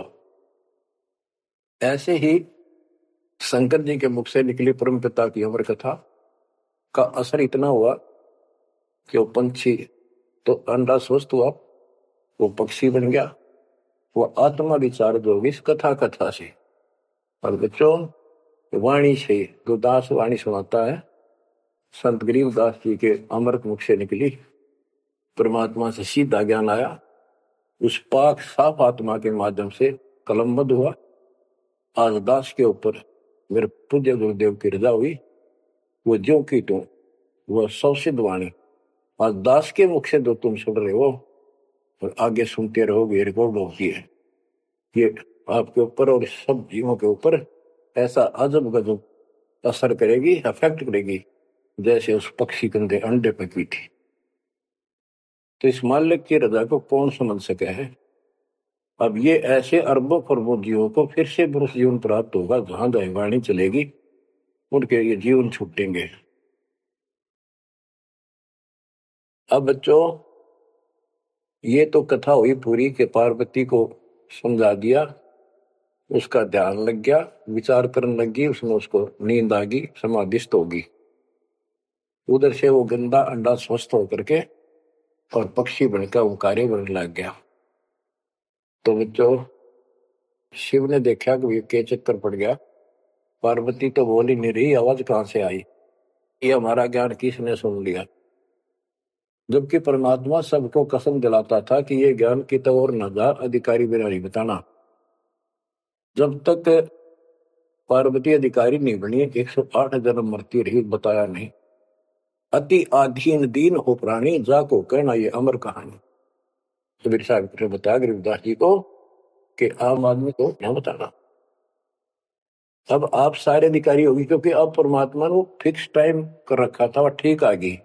ऐसे ही शंकर जी के मुख से निकली परम पिता की अमर कथा का असर इतना हुआ कि वो पंछी तो अंडा स्वस्थ हुआ, वो पक्षी बन गया, वो आत्मा विचार जो होगी इस कथा कथा से। और बच्चों वाणी से जो दास वाणी सुनाता है, संत गरीबदास जी के अमृत मुख से निकली, परमात्मा से सीधा ज्ञान आया, उस पाक साफ आत्मा के माध्यम से कलमबद्ध हुआ। आज दास के ऊपर मेरे पूज्य गुरुदेव की रजा हुई, वो ज्यों की त्यों वह सौ सिद्ध वाणी आज दास के मुख से जो तुम सुन रहे हो और आगे सुनते रहोगे, रिकॉर्ड होती है, ये आपके ऊपर और सब जीवों के ऊपर ऐसा अजब गजब असर करेगी, अफेक्ट करेगी, जैसे उस पक्षी गंदे अंडे पर की थी। तो इस मालिक की रजा को कौन समझ सके है। अब ये ऐसे अरबों खरबों जीवों को फिर से पुरुष जीवन प्राप्त होगा, जहां जहां वाणी चलेगी उनके ये जीवन छूटेंगे। अब बच्चों ये तो कथा हुई पूरी के पार्वती को समझा दिया, उसका ध्यान लग गया, विचार करने लगी, उसमें उसको नींद आ गई, समाधिस्थ होगी। उधर से वो गंदा अंडा स्वस्थ होकर के और पक्षी बनकर ओंकारे बनने लग गया। तो बच्चों शिव ने देखा कि ये के चक्कर पड़ गया, पार्वती तो बोली नहीं रही, आवाज कहां से आई, ये हमारा ज्ञान किसने सुन लिया। जबकि परमात्मा सबको कसम दिलाता था कि ये ज्ञान की तो और न जा, अधिकारी बिना नहीं बताना। जब तक पार्वती अधिकारी नहीं बनी, एक सौ आठ जन्म मरती रही, बताया नहीं। अति आधीन दीन हो प्राणी, जाको कहना ये अमर कहानी। कबीर साहब ने बताया गरीबदास जी को कि आम आदमी को क्या बताना। अब आप सारे अधिकारी होगी, क्योंकि अब परमात्मा ने फिक्स टाइम कर रखा था, वह ठीक आ गई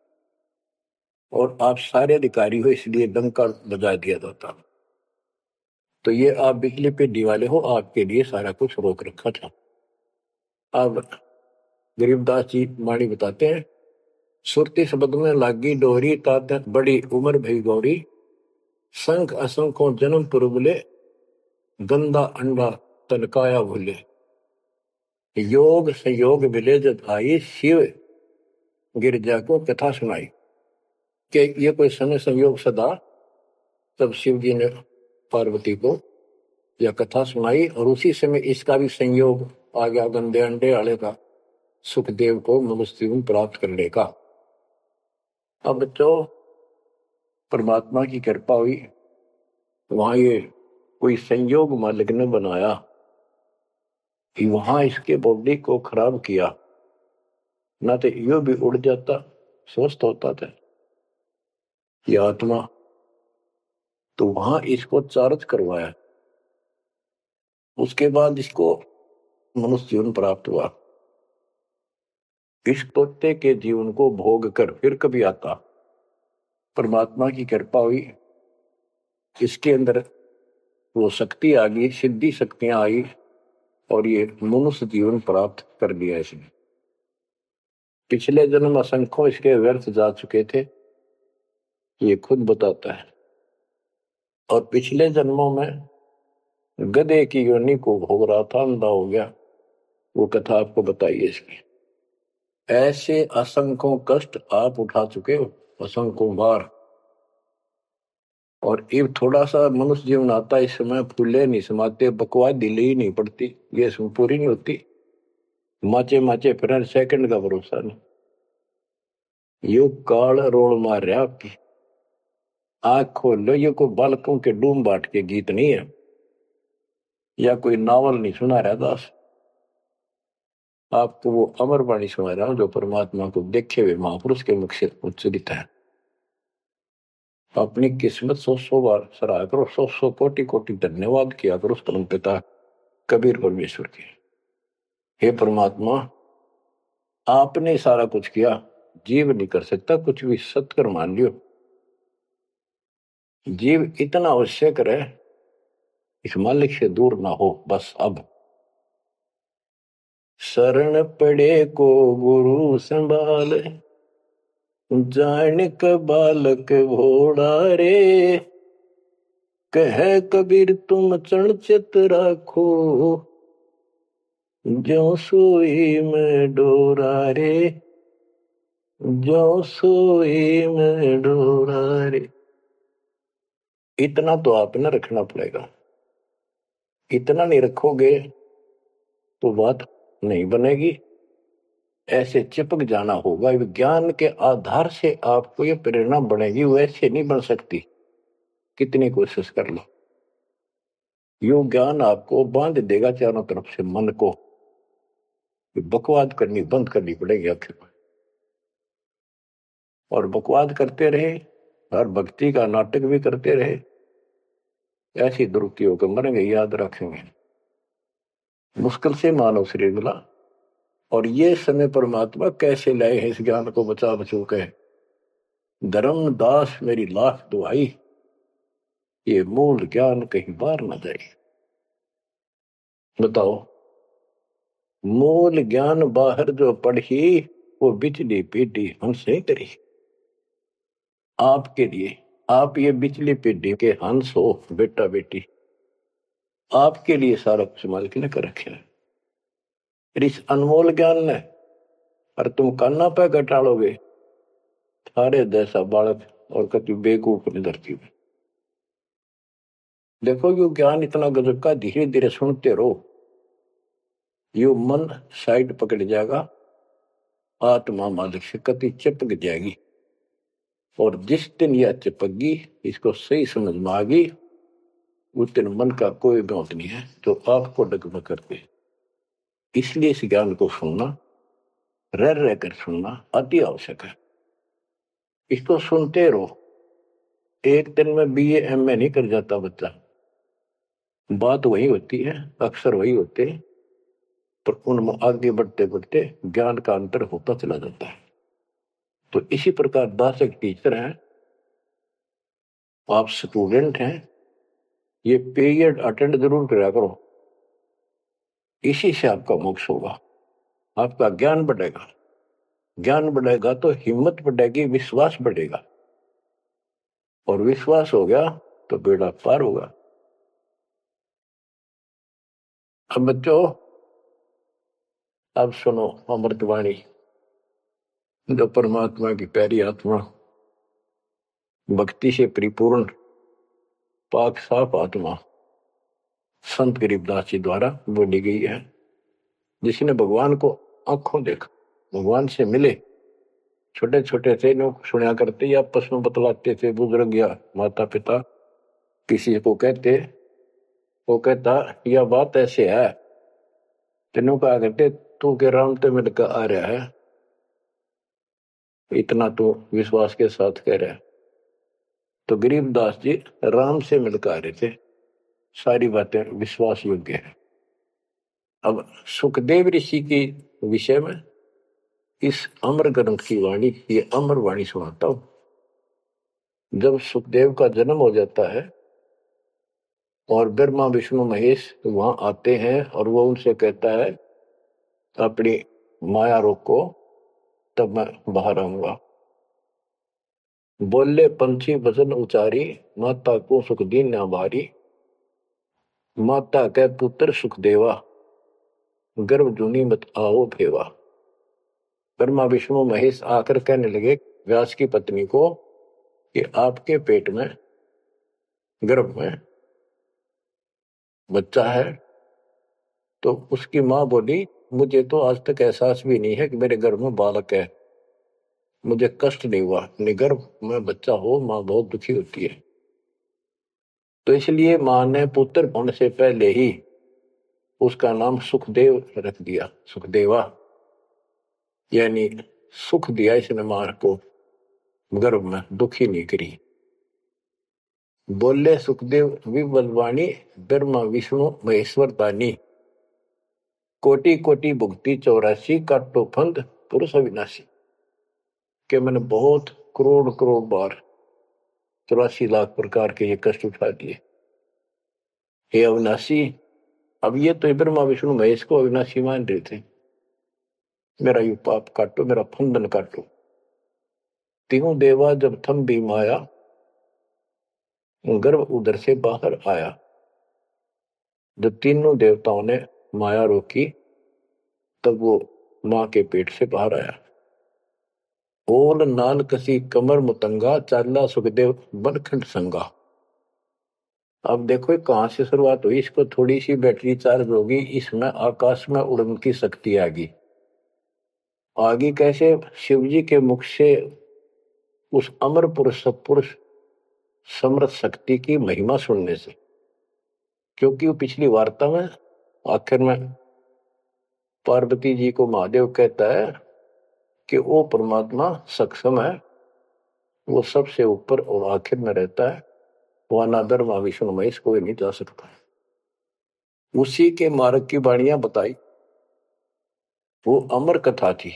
और आप सारे अधिकारी हो, इसलिए डंका बजा दिया जाता। तो ये आप बिजली पे दीवाले हो, आपके लिए सारा कुछ रोक रखा था। अब गरीबदास जी वाणी बताते हैं, सुरती शब्द में लागी डोरी, तात बड़ी उम्र भई गौरी, संख असंखों जन्म पुरबले, गंदा अंडा तनकाया भूले। योग संयोग मिले जब आई, शिव गिरजा को कथा सुनाई। कि ये कोई समय संयोग सदा, तब शिव जी ने पार्वती को यह कथा सुनाई और उसी समय इसका भी संयोग आ गया, गंदे अंडे वाले का, सुखदेव को मनुष्य जीवन प्राप्त करने का। अब बच्चों परमात्मा की कृपा हुई, वहां ये कोई संयोग मालिक ने बनाया कि वहां इसके बॉडी को खराब किया, ना तो यो भी उड़ जाता, स्वस्थ होता था ये आत्मा। तो वहां इसको चार्ज करवाया, उसके बाद इसको मनुष्य जीवन प्राप्त हुआ। इस तोते के जीवन को भोग कर फिर कभी आता, परमात्मा की कृपा हुई, इसके अंदर वो शक्ति आ गई, सिद्धि शक्तियां आई और ये मनुष्य जीवन प्राप्त कर लिया इसने। पिछले जन्म असंख्यों इसके व्यर्थ जा चुके थे, ये खुद बताता है। और पिछले जन्मों में गधे की योनि को भोग रहा था, अंधा हो गया, वो कथा आपको बताइए इसकी। ऐसे असंख्यों कष्ट आप उठा चुके हो, असंख्यों बार। और ये थोड़ा सा मनुष्य जीवन आता है, इस समय फूले नहीं समाते, बकवास दिल्ली ही नहीं पड़ती, ये इसमें पूरी नहीं होती, माचे माचे फिर सेकंड का भरोसा नहीं। यो काल रोल मार रहा आपकी, आंख खोल लो, ये कोई बालकों के डूम बाट के गीत नहीं है, या कोई नावल नहीं सुना रहा दास, आपको वो अमर वाणी सुना रहा हूं जो परमात्मा को देखे हुए महापुरुष के मुख से उच्चरित है। अपनी किस्मत सौ सौ बार सराहा करो, सौ सौ कोटि कोटि धन्यवाद किया करो उस परम पिता कबीर परमेश्वर के। हे परमात्मा, आपने सारा कुछ किया, जीव नहीं कर सकता कुछ भी, सत्कर मान लियो। जीव इतना आवश्यक रहे, इस मालिक से दूर ना हो बस। अब शरण पड़े को गुरु संभाल, जान क बालक भोड़ा रे, कह कबीर तुम चरण चित राखो, जो सोई में डोरा रे, जो सोई में डोरा रे। इतना तो आप न रखना पड़ेगा, इतना नहीं रखोगे तो बात नहीं बनेगी, ऐसे चिपक जाना होगा। विज्ञान के आधार से आपको ये प्रेरणा बनेगी, वैसे नहीं बन सकती, कितनी कोशिश कर लो। यो ज्ञान आपको बांध देगा चारों तरफ से मन को, बकवाद करनी बंद करनी पड़ेगी आखिर में। और बकवाद करते रहे और भक्ति का नाटक भी करते रहे, ऐसी दुरुक्ति होकर मरेंगे, याद रखेंगे। मुश्किल से मानव शरीर मिला, और ये समय परमात्मा कैसे लाए हैं इस ज्ञान को बचा बचो के। धर्मदास मेरी लाख दुआई, ये मूल ज्ञान कहीं बार न जाए। बताओ, मूल ज्ञान बाहर जो पढ़ी, वो बिचली पीढ़ी हमसे करी। आपके लिए, आप ये बिचली पीढ़ी के हंस हो, बेटा बेटी, आपके लिए सारा कुछ मालिक ने कर रखे है। इस अनमोल ज्ञान ने, और तुम कान्ना पे घटाड़ोगे थारे जैसा बालक और कति बेकूफ ने धरती में। देखो यो ज्ञान इतना गजब का, धीरे धीरे सुनते रहो, यो मन साइड पकड़ जाएगा, आत्मा मालिक से कति चिपक जाएगी। और जिस दिन यह चिपकी, इसको सही समझ में आ गई, उस दिन मन का कोई बात नहीं है तो आपको डगमग करते। इसलिए इस ज्ञान को सुनना, रह रह कर सुनना अति आवश्यक है। इसको सुनते रहो, एक दिन में बी ए एम ए नहीं कर जाता बच्चा, बात वही होती है, अक्सर वही होते हैं, पर उनमें आगे बढ़ते बढ़ते ज्ञान का अंतर होता चला जाता है। तो इसी प्रकार दास एक टीचर है, आप स्टूडेंट हैं, ये पीरियड अटेंड जरूर करा करो, इसी से आपका मोक्ष होगा, आपका ज्ञान बढ़ेगा। ज्ञान बढ़ेगा तो हिम्मत बढ़ेगी, विश्वास बढ़ेगा, और विश्वास हो गया तो बेड़ा पार होगा। अब बच्चों, अब सुनो अमृतवाणी, जो परमात्मा की प्यारी आत्मा, भक्ति से परिपूर्ण पाक साफ आत्मा संत गरीबदास जी द्वारा बोली गई है, जिसने भगवान को आंखों देखा, भगवान से मिले। छोटे छोटे थे, लोग सुना करते या आपस में बतलाते थे, बुजुर्ग या माता पिता किसी को कहते, वो कहता यह बात ऐसे है, तेनों कहा करते तू के राम तो मिलकर आ रहा है, इतना तो विश्वास के साथ कह रहा है। तो गरीबदास जी राम से मिलकर आ रहे थे, सारी बातें विश्वास योग्य है। अब सुखदेव ऋषि के विषय में इस अमर ग्रंथ की वाणी, ये अमर वाणी सुनाता हूं। जब सुखदेव का जन्म हो जाता है और ब्रह्मा विष्णु महेश वहां आते हैं और वो उनसे कहता है अपनी माया रोको, तब मैं बाहर आऊंगा। बोले पंछी वचन उचारी, माता को सुख दीन न भारी। माता के पुत्र सुख देवा, गर्भ जूनी मत आओ भेवा। ब्रह्मा विष्णु महेश आकर कहने लगे व्यास की पत्नी को कि आपके पेट में, गर्भ में बच्चा है। तो उसकी मां बोली मुझे तो आज तक एहसास भी नहीं है कि मेरे गर्भ में बालक है, मुझे कष्ट नहीं हुआ। गर्भ में बच्चा हो मां बहुत दुखी होती है। तो इसलिए मां ने पुत्र होने से पहले ही उसका नाम सुखदेव रख दिया, सुखदेवा, यानी सुख दिया इसने मां को, गर्भ में दुखी नहीं करी। बोले सुखदेव विबलवाणी, ब्रह्मा विष्णु महेश्वर दानी। कोटि कोटि भुक्ति चौरासी, काटो फंद पुरुष अविनाशी। के मैंने बहुत करोड़ करोड़ बार चौरासी लाख प्रकार के ये कष्ट उठा दिए, हे अविनाशी। अब ये तो ब्रह्मा विष्णु महेश को अविनाशी मान रहे थे। मेरा यू पाप काटो, मेरा फंदन काटो। तीनों देवा जब थम भी माया, गर्भ उधर से बाहर आया। जब तीनों देवताओं ने माया रोकी तब वो मां के पेट से बाहर आया। ओल नाल कसी कमर मुतंगा, चाला सुखदेव बनखंड संगा। अब देखो कहां से शुरुआत हुई, इसको थोड़ी सी बैटरी चार्ज होगी, इसमें आकाश में उड़ने की शक्ति आगी। आगे कैसे? शिव जी के मुख से उस अमर पुरुष सत्पुरुष समर्थ शक्ति की महिमा सुनने से। क्योंकि वो पिछली वार्ता में आखिर में पार्वती जी को महादेव कहता है कि वो परमात्मा सक्षम है, वो सबसे ऊपर और आखिर में रहता है, वह ना ब्रह्मा विष्णु महेश कोई नहीं जा सकता। उसी के मार्ग की वाणियां बताई, वो अमर कथा थी।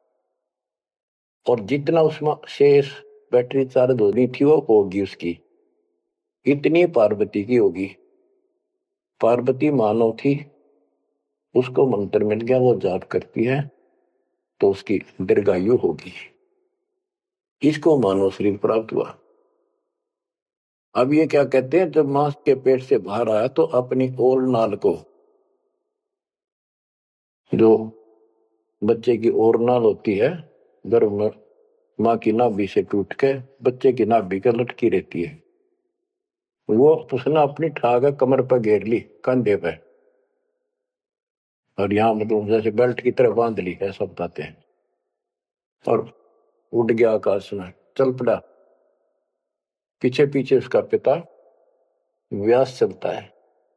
और जितना उसमें शेष बैटरी चार्ज होनी थी वो होगी उसकी, इतनी पार्वती की होगी। पार्वती मानव थी, उसको मंत्र मिल गया, वो जाप करती है तो उसकी दीर्घायु होगी। इसको मानव शरीर प्राप्त हुआ। अब ये क्या कहते हैं, जब मां के पेट से बाहर आया तो अपनी ओल नाल को, जो बच्चे की ओर नाल होती है गर्भ में, मां की नाभि से टूट के बच्चे की नाभि के लटकी रहती है, वो उसने अपनी ठाक कमर पर घेर ली, कंधे पे, और यहां मतलब जैसे बेल्ट की तरह बांध ली, ऐसा बताते हैं। और उड़ गया आकाश में, चल पड़ा। पीछे पीछे उसका पिता व्यास चलता है।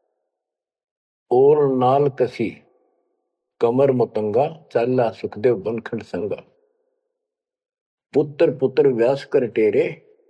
ओर नाल कसी कमर मुतंगा, चाला सुखदेव बनखंड संगा। पुत्र पुत्र व्यास कर टेरे।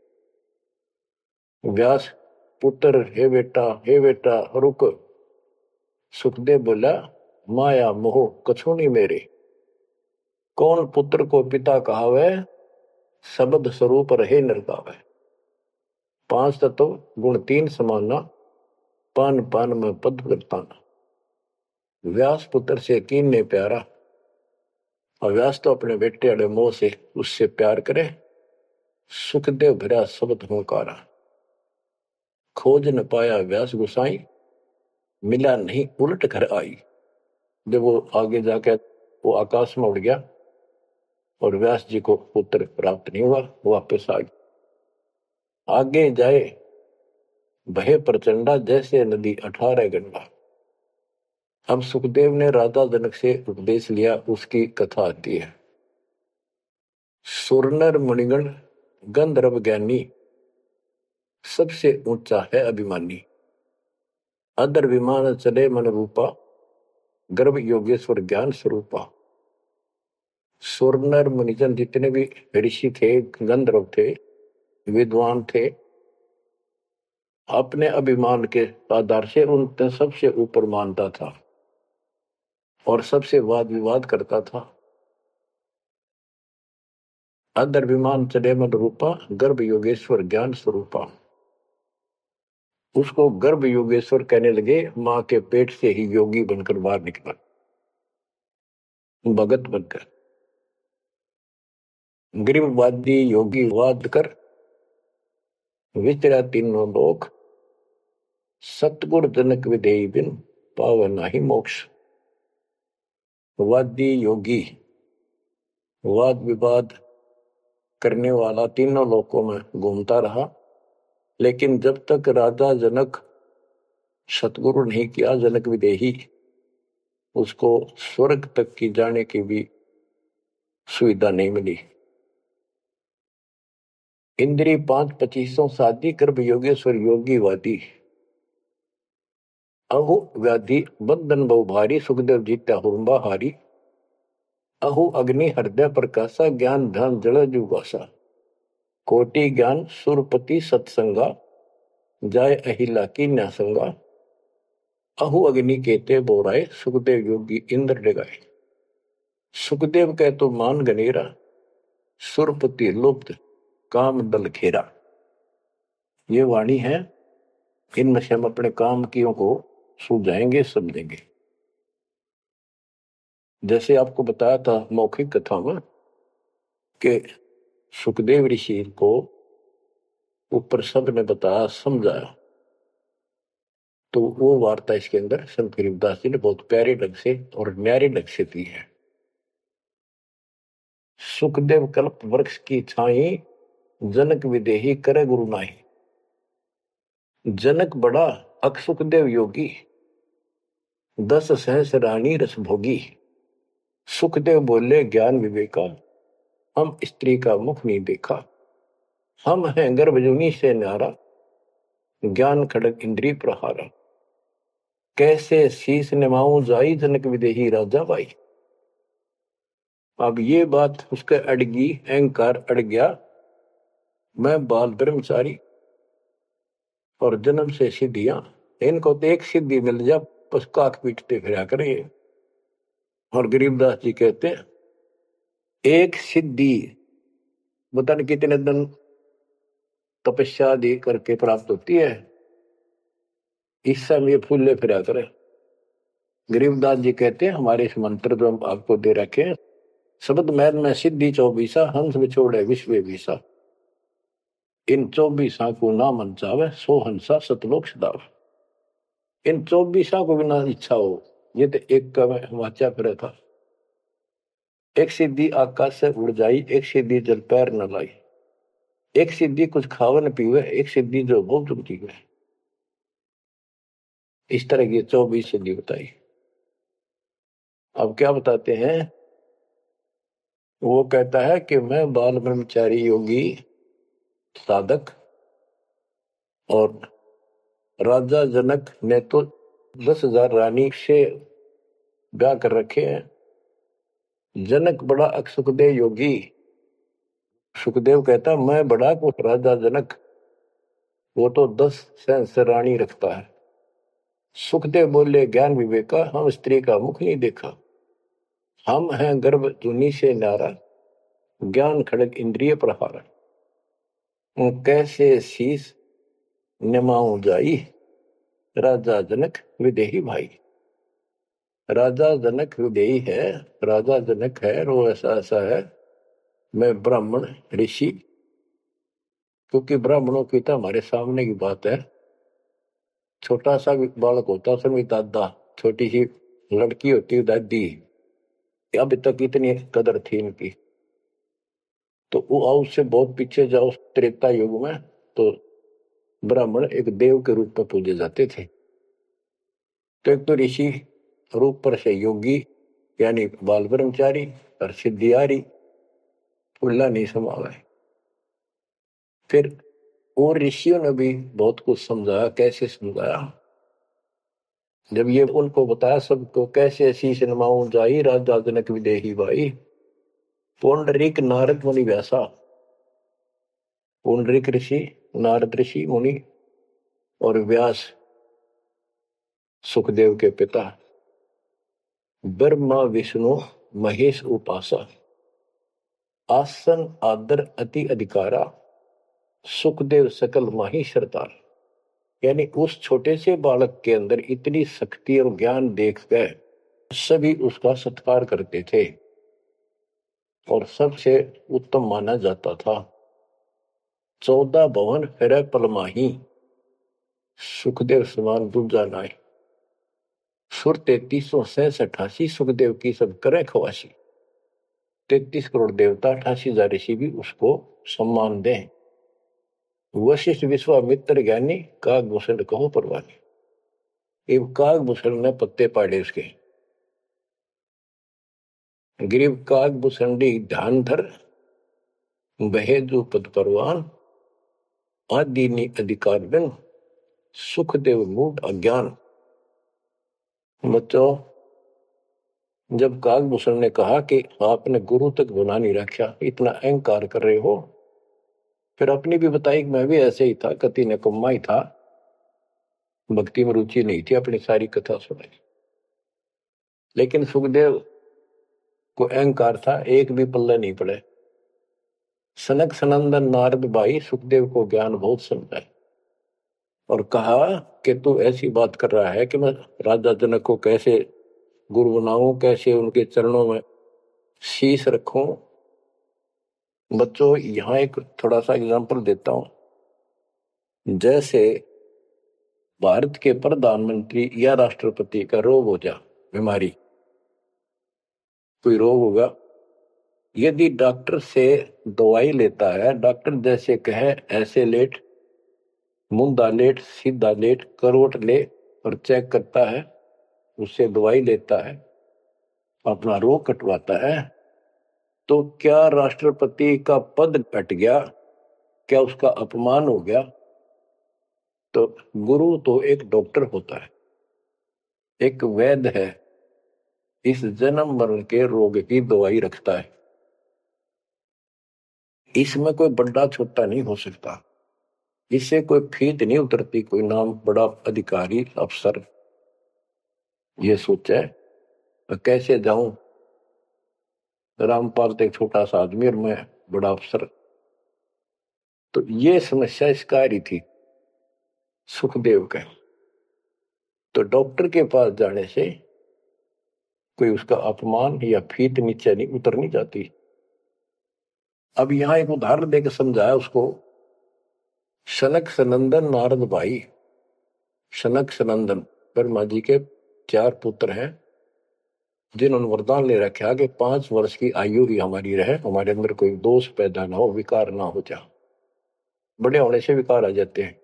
व्यास पुत्र, हे बेटा हे बेटा रुक। सुखदेव बोला माया मोह कछु नहीं मेरे। कौन पुत्र को पिता कहावे, शब्द स्वरूप रहे नरकावे। पांच तत्व गुण तीन समाना, पान पान में पद करताना। व्यास पुत्र से कीन ने प्यारा, और व्यास तो अपने बेटे वाले मोह से उससे प्यार करे। सुखदेव भरा शब्द होकारा, खोज न पाया व्यास गुसाई। मिला नहीं उलट घर आई। जब वो आगे जाकर वो आकाश में उड़ गया और व्यास जी को पुत्र प्राप्त नहीं हुआ, वापस आ गया। आगे जाए भय प्रचंडा, जैसे नदी अठारह गंडा। अब सुखदेव ने राजा जनक से उपदेश लिया, उसकी कथा आती है। सुरनर मुनिगण गंधर्व ज्ञानी, सबसे ऊंचा है अभिमानी। अदर विमान चले मन रूपा, गर्भ योगेश्वर ज्ञान स्वरूपा। सुरनर मुनिजन जितने भी ऋषि थे, गंधर्व थे, विद्वान थे, अपने अभिमान के आधार से उन सबसे ऊपर मानता था और सबसे वाद विवाद करता था। अदर विमान चले मन रूपा, गर्भ योगेश्वर ज्ञान स्वरूपा। उसको गर्भ योगेश्वर कहने लगे, मां के पेट से ही योगी बनकर बाहर निकला, भगत बनकर। गरीबवादी योगी वाद कर विचरा तीनों लोक, सतगुर जनक विधेयी बिन पावे नाही मोक्ष। वादी योगी वाद विवाद करने वाला तीनों लोकों में घूमता रहा, लेकिन जब तक राजा जनक सतगुरु नहीं किया जनक विदेही, उसको स्वर्ग तक की जाने की भी सुविधा नहीं मिली। इंद्री पांच पच्चीसों शादी गर्भ योगेश्वर योगी वादी, अहु व्याधि बंधन बहु भारी, सुखदेव जीत्या हुरंबा हारी। अहु अग्नि हृदय प्रकाशा, ज्ञान ध्यान जल जुगासा। कोटि ज्ञान सुरपति सत्संगा, जाय अहिला की न्यासंगा। अहु अग्नि केते बोराए, सुखदेव योगी इंद्र डगाए। सुखदेव कह तो मान गनेरा, सुरपति लुप्त काम दल घेरा। ये वाणी है, इनमें से हम अपने काम कियों को सुलझाएंगे, समझेंगे। जैसे आपको बताया था मौखिक कथा में कि सुखदेव ऋषि को ऊपर सब ने बताया, समझाया, तो वो वार्ता इसके अंदर संत गरीबदास जी ने बहुत प्यारे ढंग से और न्यारे ढंग से दी है। सुखदेव कल्प वृक्ष की छाई, जनक विदेही करे गुरु नाई। जनक बड़ा अक सुखदेव योगी, दस सहस रानी रस भोगी। सुखदेव बोले ज्ञान विवेका, हम स्त्री का मुख नहीं देखा। हम हैं गर्भजूनी से न्यारा, ज्ञान खड़ग इंद्री प्रहारा। कैसे शीस निमाऊं जाई, जनक विदेही राजा भाई। अब ये बात उसके अड़गी, अहंकार अड़ गया, मैं बाल ब्रह्मचारी और जन्म से सिद्धियां, इनको तो एक सिद्धि मिल जा बस काक पीटते फिरा करें। और गरीबदास जी कहते हैं एक सिद्धि बता नहीं कितने दिन तपस्या दे करके प्राप्त होती है, इस समय फूले फिरा करें। गरीबदास जी कहते हैं हमारे इस मंत्र जो हम आपको दे रखे हैं, शब्द मैद में सिद्धि चौबीसा, हंस बिछोड़े विश्व विसा। इन चौबीसा को ना मन चावे, सो हंसा सतलोक सदाव। इन चौबीसा को बिना इच्छा हो, ये तो एक का वाचा फिर था। एक सिद्धि आकाश से उड़ जाई, एक सिद्धि जल पैर न लाई। एक सिद्धि कुछ खावे न पीवे, एक सिद्धि जो बहुत जीवे। इस तरह की चौबीस सिद्धि बताई। अब क्या बताते हैं, वो कहता है कि मैं बाल ब्रह्मचारी योगी साधक, और राजा जनक ने तो दस हजार रानी से ब्याह कर रखे हैं। जनक बड़ा अक सुखदेव योगी। सुखदेव कहता मैं बड़ा को राजा जनक, वो तो दस सहस्र रानी रखता है। सुखदेव बोले ज्ञान विवेका, हम स्त्री का मुख नहीं देखा। हम हैं गर्भ जूनी से नारा, ज्ञान खड़ग इंद्रिय प्रहारा। कैसे शीस निमाऊं जाई, राजा जनक विदेही भाई। राजा जनक विदेही है, राजा जनक है, वो ऐसा ऐसा है, मैं ब्राह्मण ऋषि, क्योंकि ब्राह्मणों की तो हमारे सामने की बात है। छोटा सा बालक होता उसमें दादा, छोटी सी लड़की होती है दादी, अभी तक इतनी कदर थी इनकी। तो वो उससे बहुत पीछे जाओ त्रेता युग में, तो ब्राह्मण एक देव के रूप में पूजे जाते थे। तो एक तो ऋषि रूप पर से योगी यानी बाल ब्रह्मचारी, और सिद्धियारी फुल्ला नहीं समावे। फिर और ऋषियों ने भी बहुत कुछ समझाया। कैसे समझाया, जब ये उनको बताया सबको, कैसे शीश नमाऊं जाई, राजा जनक विदेही भाई। पुंडरीक नारद मुनि व्यासा, पुंडरीक ऋषि, नारद ऋषि मुनि और व्यास सुखदेव के पिता, ब्रह्मा विष्णु महेश उपासा। आसन आदर अति अधिकारा, सुखदेव सकल माही सरदार। यानी उस छोटे से बालक के अंदर इतनी शक्ति और ज्ञान देखकर सभी उसका सत्कार करते थे और सबसे उत्तम माना जाता था। चौदह भवन फिर पलमाही, सुखदेव समान दूजा नाई। सुर तैतीसों सैस अठासी, सुखदेव की सब करें खवासी। तैतीस करोड़ देवता, अठासी हजार ऋषि भी उसको सम्मान दें। वशिष्ठ विश्वामित्र ज्ञानी, कागभूषण कहो परवानी। इब कागभूषण ने पत्ते पाड़े उसके। ग्रीव कागभूषणी ध्यान धर, बहेजु पद परवान। आदिनी अधिकार बिन, सुखदेव मूड अज्ञान। बच्चों, जब कागभूषण ने कहा कि आपने गुरु तक गुना नहीं रखा, इतना अहंकार कर रहे हो, फिर अपनी भी बताई कि मैं भी ऐसे ही था, कति निकम्मा ही था, भक्ति में रुचि नहीं थी, अपनी सारी कथा सुनाई। लेकिन सुखदेव को अहंकार था, एक भी पल्ले नहीं पड़े। सनक सनंदन नारद भाई सुखदेव को ज्ञान बहुत समझाए और कहा कि तू ऐसी बात कर रहा है कि मैं राजा जनक को कैसे गुरु बनाऊं, कैसे उनके चरणों में शीश रखूं। बच्चों, यहां एक थोड़ा सा एग्जांपल देता हूं। जैसे भारत के प्रधानमंत्री या राष्ट्रपति का रोग हो जा, बीमारी, कोई रोग होगा, यदि डॉक्टर से दवाई लेता है, डॉक्टर जैसे कहे ऐसे लेट, मुंदा लेट, सीधा लेट, करवट ले और चेक करता है, उससे दवाई लेता है, अपना रोग कटवाता है, तो क्या राष्ट्रपति का पद घट गया? क्या उसका अपमान हो गया? तो गुरु तो एक डॉक्टर होता है, एक वैद्य है, इस जन्म मरण के रोग की दवाई रखता है। इसमें कोई बड़ा छोटा नहीं हो सकता, इससे कोई फीत नहीं उतरती। कोई नाम बड़ा अधिकारी अफसर ये सोचे कैसे जाऊं, रामपाल तो एक छोटा सा आदमी और मैं बड़ा अफसर। तो ये समस्या इसका आ रही थी सुखदेव के। तो डॉक्टर के पास जाने से कोई उसका अपमान या फीत नीचे नहीं उतरनी जाती। अब यहां एक उदाहरण देकर समझाया उसको। सनक सनंदन नारद भाई, सनक सनंदन ब्रह्मा जी के चार पुत्र हैं, जिन्होंने वरदान ले रखा कि पांच वर्ष की आयु ही हमारी रहे, हमारे अंदर कोई दोष पैदा ना हो, विकार ना हो जा। बड़े होने से विकार आ जाते हैं।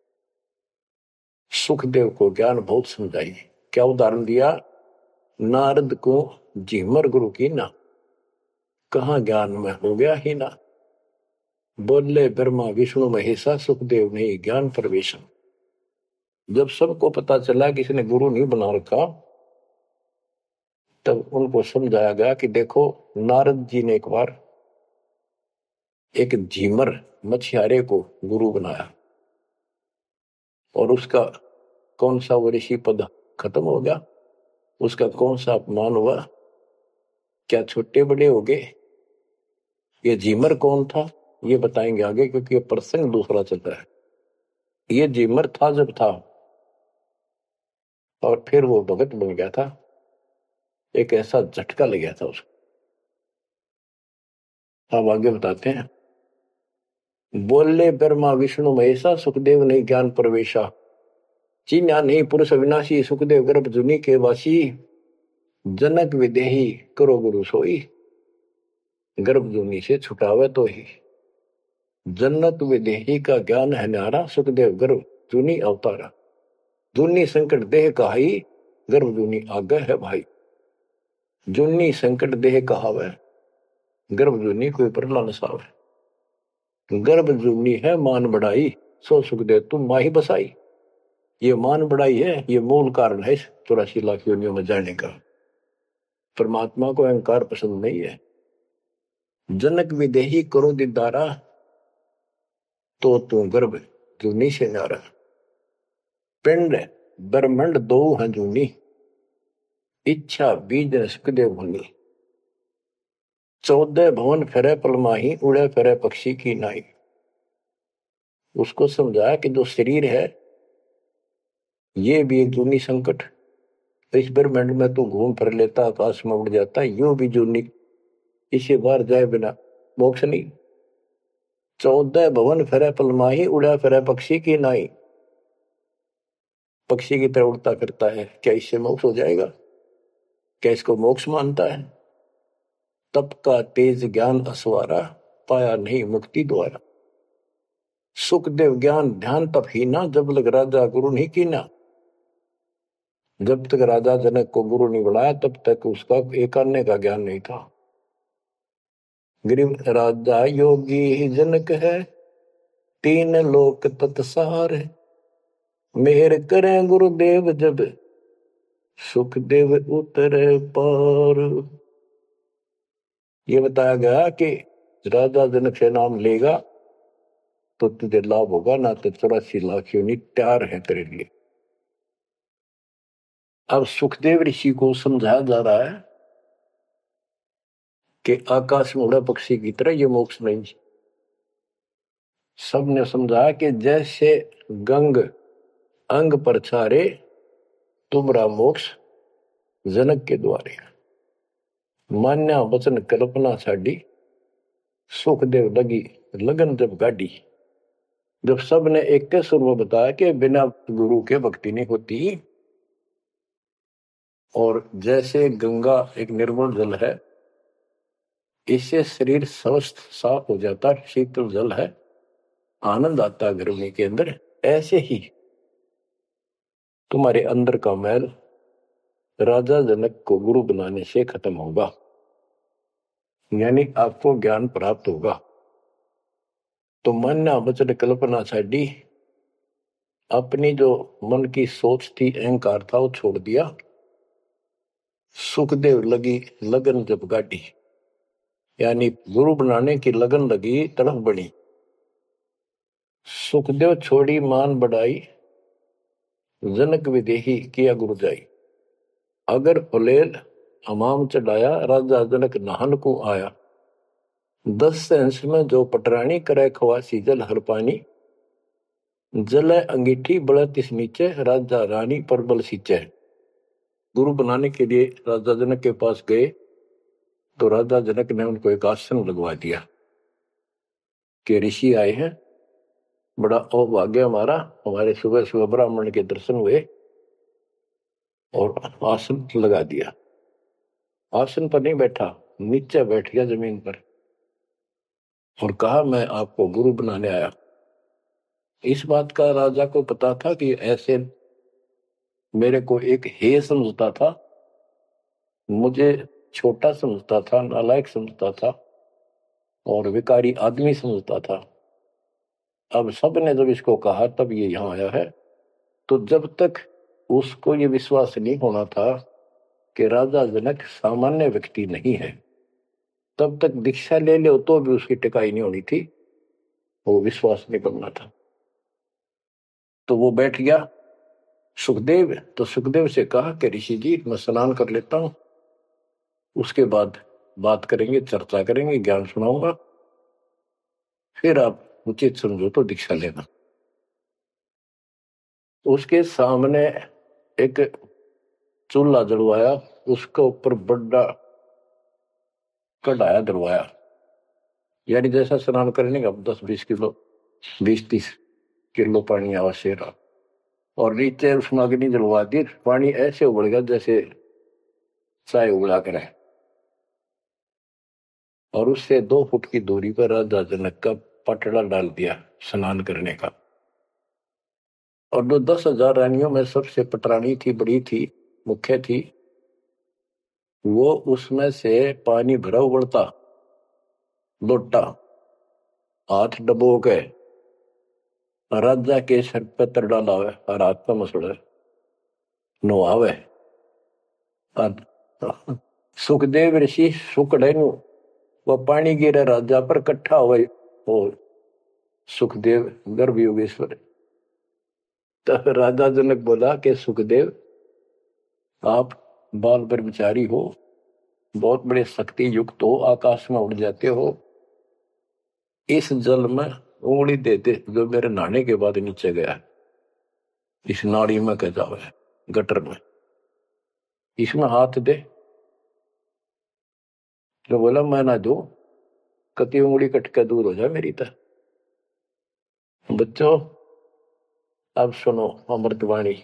सुखदेव को ज्ञान बहुत समझाई। क्या उदाहरण दिया? नारद को झिमर गुरु की ना, कहा ज्ञान में हो गया ही ना। बोले ब्रह्मा विष्णु महेशा, सुखदेव ने ज्ञान प्रवेशन। जब सबको पता चला कि इसने गुरु नहीं बना रखा, तब उनको समझाया गया कि देखो, नारद जी ने एक बार एक झीमर मछियारे को गुरु बनाया और उसका कौन सा वो ऋषि पद खत्म हो गया, उसका कौन सा अपमान हुआ, क्या छोटे बड़े हो गए। ये झीमर कौन था ये बताएंगे आगे, क्योंकि ये प्रसंग दूसरा चलता है। ये झीमर था जब था और फिर वो भगत बन गया था, एक ऐसा झटका लग गया था उसको। अब आगे बताते हैं। बोले ब्रह्मा विष्णु महेशा, सुखदेव ने ज्ञान प्रवेशा। चिन्हा नहीं पुरुष अविनाशी, सुखदेव गर्भ जुनी के वासी। जनक विदेही करो गुरु सोई, गर्भ जुनी से छुटावे तो ही। जनक विदेही का ज्ञान है न्यारा, सुखदेव गर्भ जुनी अवतारा। जुनी संकट देह कहाई, गर्भ जुनी आगे है भाई। जुनी संकट देह कहावे, गर्भ जुनी कोई परला न सावे। गर्भ जुनी है मान बढ़ाई, सो सुखदेव तुम माही बसाई। ये मान बढ़ाई है, ये मूल कारण है चौरासी लाख योनियों में जाने का। परमात्मा को अहंकार पसंद नहीं है। जनक विदेही करो दीदारा, तो तू गर्भ जूनी से नारा। पिंड ब्रह्मंड दो है जूनी, इच्छा बीज सुखदेव भूनी। चौदह भवन फिरे पलमाही, उड़े फिरे पक्षी की नाई। उसको समझाया कि जो शरीर है ये भी एक जूनी संकट। इस ब्रह्मांड में तो घूम फिर लेता, आकाश में उड़ जाता, यो भी जूनी, इसे बाहर जाए बिना मोक्ष नहीं। चौदह भवन फिरे पलमाही, उड़ा फिरे पक्षी की नाई। पक्षी की तरह उड़ता करता है, क्या इससे मोक्ष हो जाएगा? क्या इसको मोक्ष मानता है? तप का तेज ज्ञान असवारा, पाया नहीं मुक्ति द्वारा। सुखदेव ज्ञान ध्यान तप ही ना, जब लग राजा गुरु नहीं कीना। जब तक राजा जनक को गुरु नहीं बनाया तब तक उसका एक अन्य का ज्ञान नहीं था। गरीब राजा योगी जनक है, तीन लोक तत्सार है। मेहर करें गुरुदेव जब, सुखदेव उतरे पार। ये बताया गया कि राजा जनक से नाम लेगा तो तुझे लाभ होगा, ना तो चौरासी लाख योनि तैयार है तेरे लिए। अब सुखदेव ऋषि को समझाया जा रहा है कि आकाश में उड़ा पक्षी की तरह ये मोक्ष नहीं। सबने समझा कि जैसे गंग अंग पर छारे, तुमरा मोक्ष जनक के द्वारे। मान्या वचन कल्पना छाड़ी, सुखदेव लगी लगन जब गाड़ी। जब सबने एक के सुर में बताया कि बिना गुरु के भक्ति नहीं होती, और जैसे गंगा एक निर्मल जल है, इससे शरीर स्वस्थ साफ हो जाता, शीतल जल है, आनंद आता गर्मी के अंदर, ऐसे ही तुम्हारे अंदर का मैल राजा जनक को गुरु बनाने से खत्म होगा, यानी आपको ज्ञान प्राप्त होगा। तो मान्या वचन कल्पना छाड़ी, अपनी जो मन की सोच थी, अहंकार था, वो छोड़ दिया। सुखदेव लगी लगन जब गाड़ी, यानी गुरु बनाने की लगन लगी, तड़फ बनी। सुखदेव छोड़ी मान बढ़ाई, जनक विदेही किया गुरु जाई। अगर फुलेल हमाम चढ़ाया, राजा जनक नहान को आया। दस सेंस में जो पटरानी करे खवासी जल हर पानी। जल अंगीठी बड़ा तिस नीचे, राजा रानी पर बल सींचे। गुरु बनाने के लिए राजा जनक के पास गए तो राजा जनक ने उनको एक आसन लगवा दिया कि ऋषि आए हैं, बड़ा भाग्य हमारा, हमारे सुबह सुबह ब्राह्मण के दर्शन हुए, और आसन लगा दिया। आसन पर नहीं बैठा, नीचे बैठ गया जमीन पर, और कहा मैं आपको गुरु बनाने आया। इस बात का राजा को पता था कि ऐसे मेरे को एक हे समझता था, मुझे छोटा समझता था, नालायक समझता था, और विकारी आदमी समझता था। अब सबने जब इसको कहा तब ये यहां आया है। तो जब तक उसको ये विश्वास नहीं होना था कि राजा जनक सामान्य व्यक्ति नहीं है, तब तक दीक्षा ले लो तो भी उसकी टिकाई नहीं होनी थी, वो विश्वास नहीं करना था। तो वो बैठ गया सुखदेव। तो सुखदेव से कहा कि ऋषि जी मैं स्नान कर लेता हूं, उसके बाद बात करेंगे, चर्चा करेंगे, ज्ञान सुनाऊंगा, फिर आप उचित समझो तो दीक्षा लेना। उसके सामने एक चूल्हा जलवाया, उसके ऊपर बड़ा कढ़ाया दरवाया, यानी जैसा स्नान करने का दस बीस किलो बीस तीस किलो पानी आवश्यक रहा, और नीचे उसमें अग्नि जलवा दी। पानी ऐसे उबल गया जैसे चाय उबला करे, और उससे दो फुट की दूरी पर राजा जनक का पटड़ा डाल दिया स्नान करने का। और जो दस हजार रानियों में सबसे पटरानी थी, बड़ी थी, मुख्य थी, वो उसमें से पानी भरा उबलता लोटा हाथ डबो के राजा के सर पर तर डाला हुआ और हाथ पर मसड़ा नोआवे। सुखदेव ऋषि सुकड़े नु वह पानी गिरे राजा पर कट्ठा हुए, और सुखदेव गर्भ योगेश्वर। तो राजा जनक बोला कि सुखदेव आप बाल ब्रह्मचारी हो, बहुत बड़े शक्ति युक्त हो, आकाश में उड़ जाते हो, इस जल में उंगली दे दे जो मेरे नहाने के बाद नीचे गया। इस नाड़ी में कह जावे गटर में, इसमें हाथ दे तो बोला मैं ना दू, कति उंगली कट के दूर हो जाए मेरी तरह। बच्चों अब सुनो अमृतवाणी।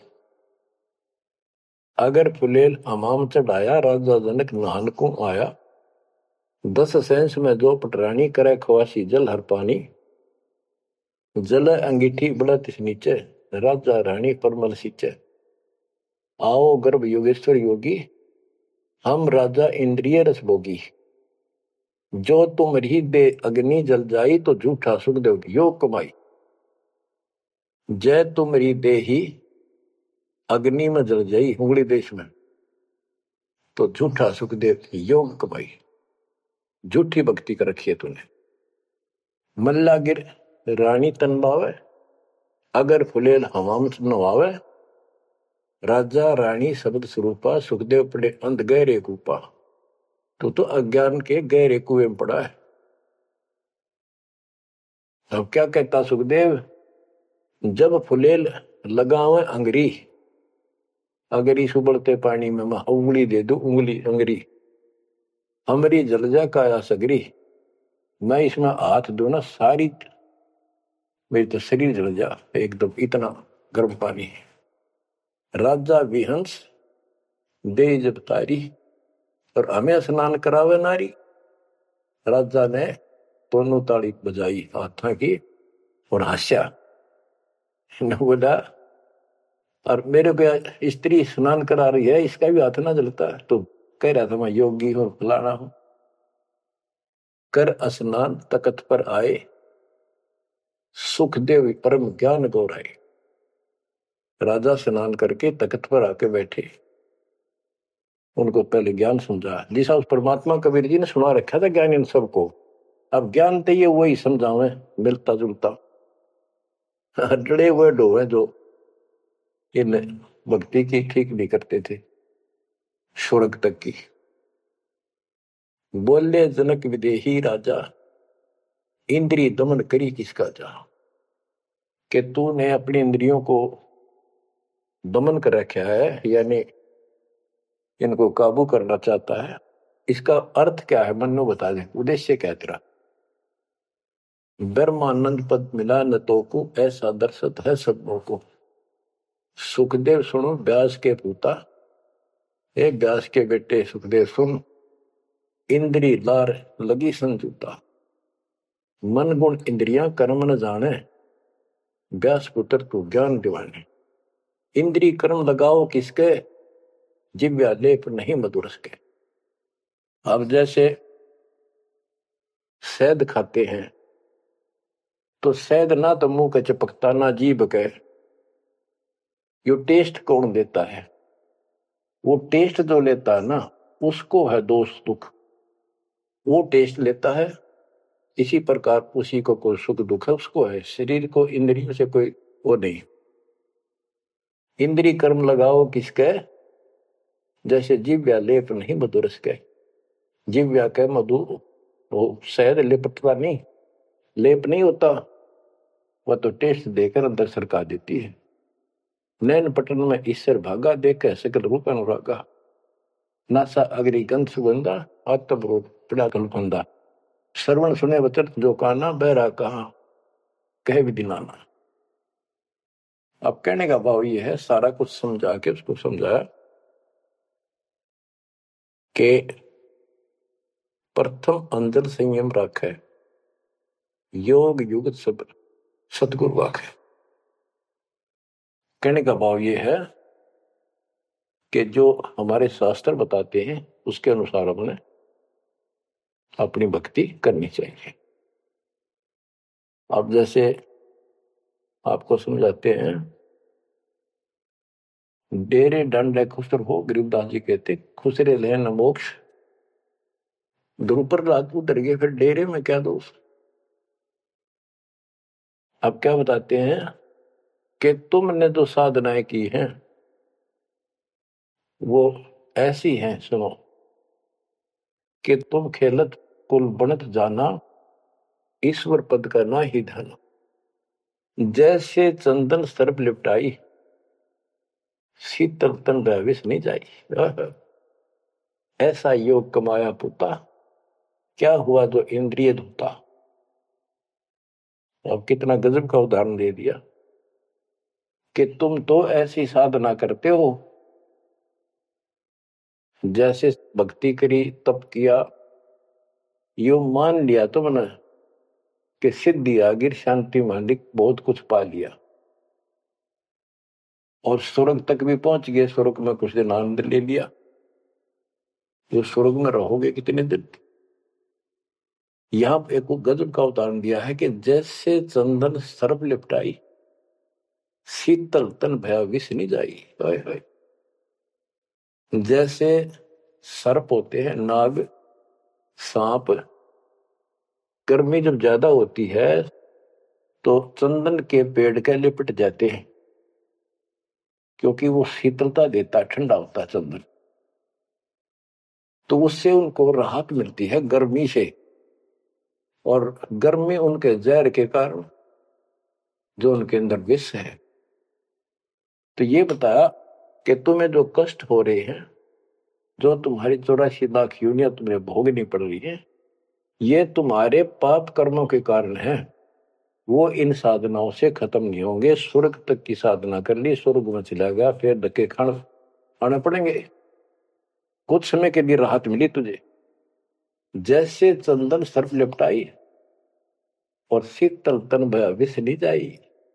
अगर फुलेल हमाम चढ़ाया, राजा जनक नहान को आया। दस सेंस में जो पटरानी करे खवासी जल हर पानी। जल अंगीठी बढ़त नीचे, राजा रानी परमल सींचे। आओ गर्भ योगेश्वर योगी, हम राजा इंद्रिय रस भोगी। जो तुम रही दे अग्नि जल जाई, तो झूठा सुखदेव योग कमाई। जय तुम री दे ही अग्नि में जल जाई, उंगली देश में, तो झूठा सुखदेव योग कमाई। झूठी भक्ति कर रखी है तूने। मल्ला गिर रानी तन बावे, अगर फुलेल हवाम नवावे। राजा रानी शब्द स्वरूपा, सुखदेव पड़े अंध गहरे कूपा। तो तो अज्ञान के गहरे कुएं में पड़ा है। अब क्या कहता सुखदेव, जब फुलेल लगावे अंगरी। अगरी सुबड़ते पानी में मैं उंगली दे दू, उंगली अंगरी हमरी जल जा काया सगरी। मैं इसमें हाथ दू ना, सारी मेरी तो शरीर जल जा एकदम, इतना गर्म पानी है। राजा विहंस दे जब तारी, और हमें स्नान करावे नारी। राजा ने दोनों ताली बजाई हाथा की और हंसा। बोला और मेरे को स्त्री स्नान करा रही है, इसका भी हाथ ना जलता। तो कह रहा था मैं योगी हूं फलाना हूं। कर स्नान तकत पर आए, सुखदेव परम ज्ञान गौराए। राजा स्नान करके तकत पर आके बैठे, उनको पहले ज्ञान समझा। जिसा उस परमात्मा कबीर जी ने सुना रखा था ज्ञान इन सबको। अब ज्ञान तो ये वही समझावे, मिलता जुलता। डरे हुए डोवे जो इन भक्ति की ठीक नहीं करते थे, स्वर्ग तक की। बोले जनक विदेही राजा, इंद्रिय दमन करी किसका जा। कि तूने अपनी इंद्रियों को दमन कर रखा है, यानी इनको काबू करना चाहता है। इसका अर्थ क्या है मन्नो बता दे, उद्देश्य क्या तेरा। ब्रह्मानंद पद मिला न तो को, ऐसा दर्शत है सबों को। सुखदेव सुनो व्यास के पूता, ए व्यास के बेटे सुखदेव सुन। इंद्री लार लगी संजूता, मन गुण इंद्रियां कर्म न जाने। व्यास पुत्र तू ज्ञान दिवाने। इंद्री कर्म लगाओ किसके, जिव्या लेप नहीं मधुरस के। अब जैसे शहद खाते हैं, तो शहद ना तो मुंह के चिपकता ना जीभ के। यो टेस्ट कौन देता है, वो टेस्ट जो लेता है ना, उसको है दोष दुख। वो टेस्ट लेता है, इसी प्रकार उसी को कोई सुख दुख है उसको है। शरीर को इंद्रियों से कोई वो नहीं। इंद्री कर्म लगाओ किसके, जैसे जिव्या लेप नहीं मधुरस के। जिव्या के मधु वो शहद लिपटता नहीं, लेप नहीं होता, वह तो टेस्ट देकर अंदर सरका देती है। नैन पटन में ईश्वर भागा, देखे सकल रूप अनुरागा। नासा अग्नि गंध सुगंधा, आत्म पड़ा कल्पंदा। श्रवण सुने वचन जो काना, बहरा कहा कहे विधि नाना। अब कहने का भाव ये है, सारा कुछ समझा के उसको समझाया कि प्रथम अंदर संयम रखे, योग युगत सब सतगुरु वाखे। कहने का भाव ये है कि जो हमारे शास्त्र बताते हैं उसके अनुसार हमने अपनी भक्ति करनी चाहिए। अब जैसे आपको समझाते हैं, डेरे दंड खुसर हो, गरीबदास जी कहते खुसरे लेन मोक्ष। ध्रुव रात उतर गए, फिर डेरे में क्या दोष। अब क्या बताते हैं कि तुमने जो साधनाएं की हैं वो ऐसी हैं, सुनो, कि तुम खेलत कुल बनत जाना, ईश्वर पद का ना ही धन। जैसे चंदन सर्प लिपटाई, शीतल तन भय विष नहीं जाई। ऐसा योग कमाया पुता, क्या हुआ जो इंद्रिय धूता। अब कितना गजब का उदाहरण दे दिया कि तुम तो ऐसी साधना करते हो, जैसे भक्ति करी, तप किया, यो मान लिया तुमने कि सिद्धि आ गिर, शांति मालिक, बहुत कुछ पा लिया और स्वर्ग तक भी पहुंच गए। स्वर्ग में कुछ दिन आनंद ले लिया। जो स्वर्ग में रहोगे कितने दिन। यहां एक गजब का उदाहरण दिया है कि जैसे चंदन सर्प लिपटाई, शीतल तन भया विष नहीं जाई। हाय हाय। जैसे सर्प होते हैं, नाग, सांप, गर्मी जब ज्यादा होती है तो चंदन के पेड़ के लिपट जाते हैं, क्योंकि वो शीतलता देता, ठंडा होता है चंदन, तो उससे उनको राहत मिलती है गर्मी से। और गर्मी उनके जहर के कारण जो उनके अंदर विष है। तो ये बताया कि तुम्हें जो कष्ट हो रहे हैं, जो तुम्हारी चौरासी लाख यूनियन तुम्हें भोगनी पड़ रही है, ये तुम्हारे पाप कर्मों के कारण है। वो इन साधनाओं से खत्म नहीं होंगे। स्वर्ग तक की साधना कर ली, स्वर्ग में चला गया, फिर धक्के खाने आने पड़ेंगे। कुछ समय के लिए राहत मिली तुझे, जैसे चंदन सर्प लिपटाई और शीतल तन भया विष नहीं जाई।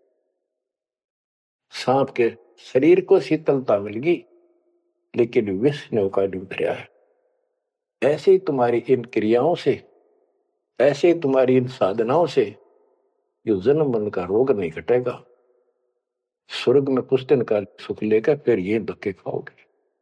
सांप के शरीर को शीतलता मिल गई, लेकिन विष ने का उतरा है। ऐसे ही तुम्हारी इन क्रियाओं से, ऐसे ही तुम्हारी इन साधनाओं से जो जन्म मन का रोग नहीं घटेगा। स्वर्ग में कुछ दिन का सुख लेकर फिर ये धक्के खाओगे।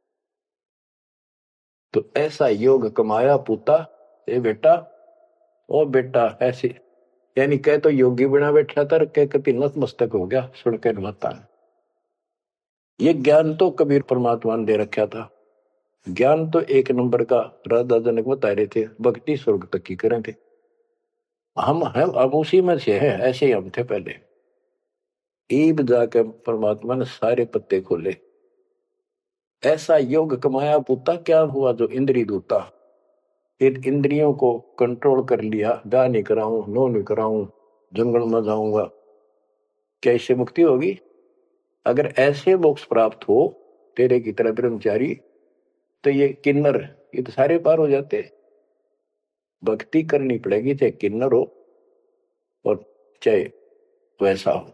तो ऐसा योग कमाया पुता, ए बेटा, ओ बेटा, ऐसे यानी कह तो योगी बना बैठा था, कह कभी नतमस्तक हो गया सुनकर मता। ये ज्ञान तो कबीर परमात्मा ने दे रखा था। ज्ञान तो एक नंबर का राधा जनक बता रहे थे, भक्ति स्वर्ग तक की करें थे। हम हैं अब उसी में से हैं, ऐसे ही हम थे पहले। ईब जाकर परमात्मा ने सारे पत्ते खोले। ऐसा योग कमाया पुता, क्या हुआ जो इंद्रिय दूता। इन इंद्रियों को कंट्रोल कर लिया, ब्याह नहीं कराऊं, नो नहीं कराऊं, जंगल में जाऊंगा, क्या इससे मुक्ति होगी। अगर ऐसे मोक्ष प्राप्त हो तेरे की तरह ब्रह्मचारी, तो ये किन्नर ये तो सारे पार हो जाते। भक्ति करनी पड़ेगी, चाहे किन्नर हो और चाहे वैसा हो।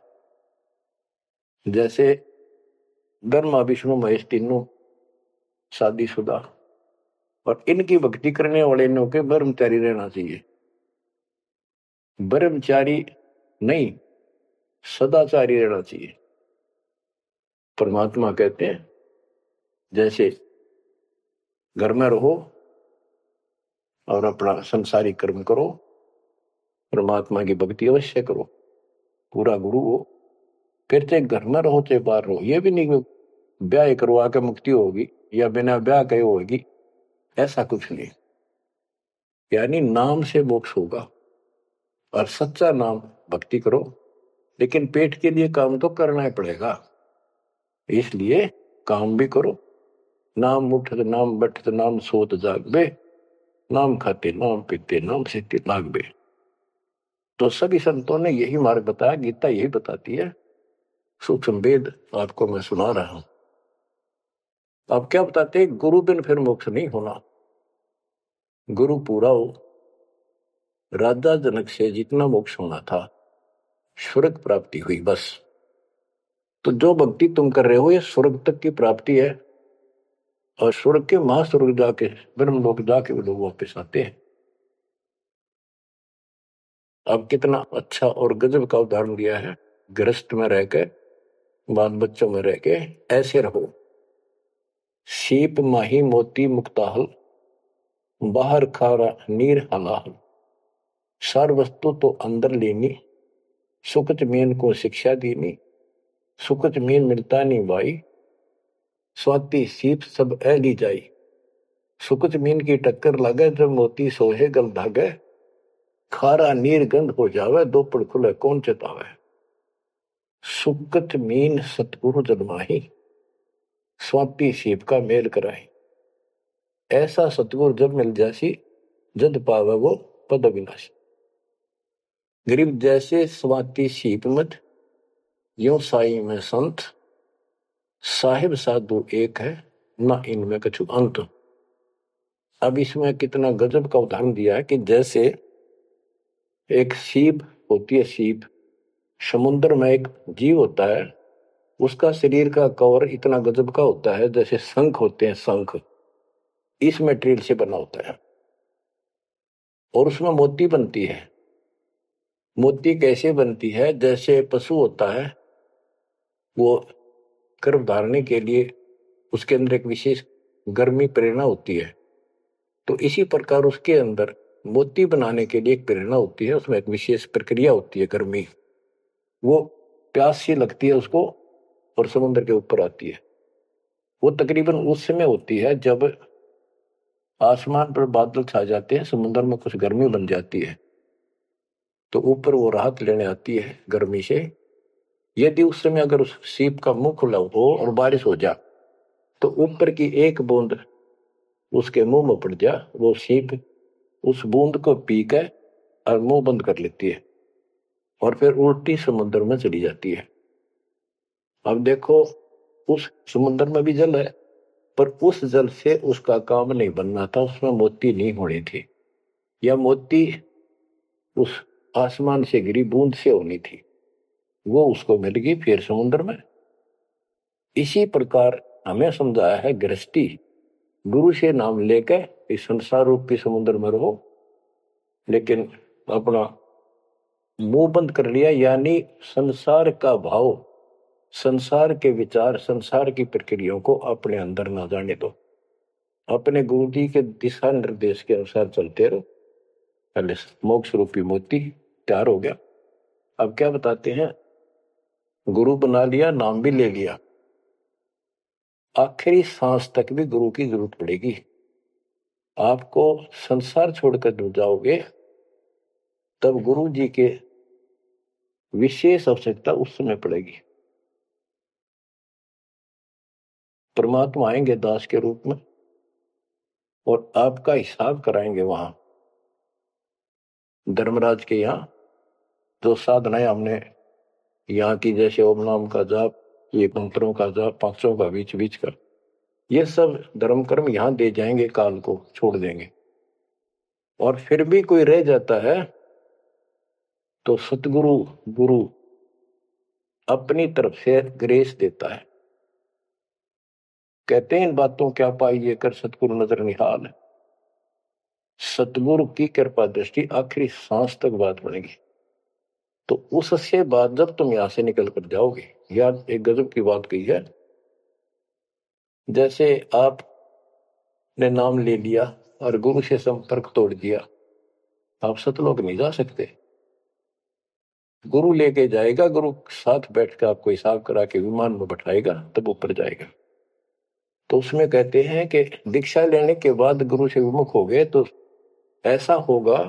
जैसे ब्रह्मा विष्णु महेश तीनों शादीशुदा, और इनकी भक्ति करने वाले ने के ब्रह्मचारी रहना चाहिए। ब्रह्मचारी नहीं, सदाचारी रहना चाहिए। परमात्मा कहते हैं जैसे घर में रहो और अपना संसारिक कर्म करो, परमात्मा की भक्ति अवश्य करो, पूरा गुरु हो। फिर चाहे घर में रहो चाहे बाहर रहो। ये भी नहीं ब्याह करवा के मुक्ति होगी या बिना ब्याह के होगी, ऐसा कुछ नहीं। यानी नाम से मोक्ष होगा, और सच्चा नाम भक्ति करो, लेकिन पेट के लिए काम तो करना ही पड़ेगा। इसलिए काम भी करो। नाम उठत नाम बैठत नाम सोत जागबे, नाम खाते नाम पीते नाम सीते लागबे। तो सभी संतों ने यही मार्ग बताया, गीता यही बताती है। सूक्ष्म वेद आपको मैं सुना रहा हूं। अब क्या बताते हैं, गुरु बिन फिर मोक्ष नहीं होना। गुरु पूरा हो। राजा जनक से जितना मोक्ष होना था, स्वर्ग प्राप्ति हुई बस। तो जो भक्ति तुम कर रहे हो ये स्वर्ग तक की प्राप्ति है, और स्वर्ग के महास्वर्ग जाके ब्रह्मलोक जाके वो लोग वापस आते हैं। अब कितना अच्छा और गजब का उदाहरण दिया है। गृहस्थ में रहकर, बाल बच्चों में रह के ऐसे रहो। सीप माही मोती मुक्ताहल, बाहर खारा नीर हलाहल। सार वस्तु तो अंदर लेनी, सुकच मीन को शिक्षा दीनी। सुकच मीन मिलता नहीं भाई, स्वाति सीप सब ए ली जाई। सुकच मीन की टक्कर लगे जब मोती सोहे गल धागे। खारा नीर गंध हो जावे, दो पड़ खुले कौन चेतावे। सुकच मीन सतगुरु जन्माही, स्वाति सीप का मेल कराए। ऐसा सतगुरु जब मिल जासी, जद पावे वो पद अविनाशी। गरीब जैसे स्वाति सीप मत, यो साई में संत, साहिब साधु एक है, ना इनमें कछु अंत। अब इसमें कितना गजब का उदाहरण दिया है कि जैसे एक सीप होती है, सीप समुद्र में एक जीव होता है, उसका शरीर का कवर इतना गजब का होता है जैसे शंख होते हैं, शंख इस मटेरियल से बना होता है, और उसमें मोती बनती है। मोती कैसे बनती है? जैसे पशु होता है, वो गर्भ धारने के लिए उसके अंदर एक विशेष गर्मी प्रेरणा होती है, तो इसी प्रकार उसके अंदर मोती बनाने के लिए एक प्रेरणा होती है, उसमें एक विशेष प्रक्रिया होती है, गर्मी, वो प्यास सी लगती है उसको और समुद्र के ऊपर आती है। वो तकरीबन उस समय होती है जब आसमान पर बादल छा जाते हैं, समुद्र में कुछ गर्मी बन जाती है, तो ऊपर वो राहत लेने आती है गर्मी से। यदि उस समय अगर उस सीप का मुंह खुला हो और बारिश हो जा, तो ऊपर की एक बूंद उसके मुंह में पड़ जा, वो सीप उस बूंद को पीकर और मुंह बंद कर लेती है और फिर उल्टी समुद्र में चली जाती है। अब देखो, उस समुद्र में भी जल है, पर उस जल से उसका काम नहीं बनना था, उसमें मोती नहीं होनी थी, या मोती उस आसमान से गिरी बूंद से होनी थी, वो उसको मिल गई फिर समुद्र में। इसी प्रकार हमें समझाया है गृहस्थी, गुरु से नाम लेकर इस संसार रूपी समुद्र में रहो, लेकिन अपना मुंह बंद कर लिया, यानी संसार का भाव, संसार के विचार, संसार की प्रक्रियाओं को अपने अंदर ना जाने दो, अपने गुरु जी के दिशा निर्देश के अनुसार चलते रहो। पहले मोक्ष रूपी मोती तैयार हो गया। अब क्या बताते हैं? गुरु बना लिया, नाम भी ले लिया, आखिरी सांस तक भी गुरु की जरूरत पड़ेगी। आपको संसार छोड़कर जब जाओगे, तब गुरु जी के विशेष आवश्यकता उस समय पड़ेगी। परमात्मा आएंगे दास के रूप में और आपका हिसाब कराएंगे वहां धर्मराज के यहाँ। जो साधनाएं हमने यहाँ की, जैसे ओम नाम का जाप, ये मंत्रों का जाप, पांचों का बीच बीच का, ये सब धर्म कर्म यहाँ दे जाएंगे, काल को छोड़ देंगे। और फिर भी कोई रह जाता है तो सतगुरु गुरु अपनी तरफ से ग्रेस देता है। कहते हैं इन बातों क्या पाइए कर सतगुरु नजर निहाल है। सतगुरु की कृपा दृष्टि आखिरी सांस तक बात बनेगी। तो उससे बाद जब तुम यहां से निकल कर जाओगे, यार एक गजब की बात कही है, जैसे आपने नाम ले लिया और गुरु से संपर्क तोड़ दिया, आप सतलोक नहीं जा सकते। गुरु लेके जाएगा, गुरु साथ बैठ कर आपको हिसाब करा के विमान में बैठाएगा, तब ऊपर जाएगा। तो उसमें कहते हैं कि दीक्षा लेने के बाद गुरु से विमुख हो गए तो ऐसा होगा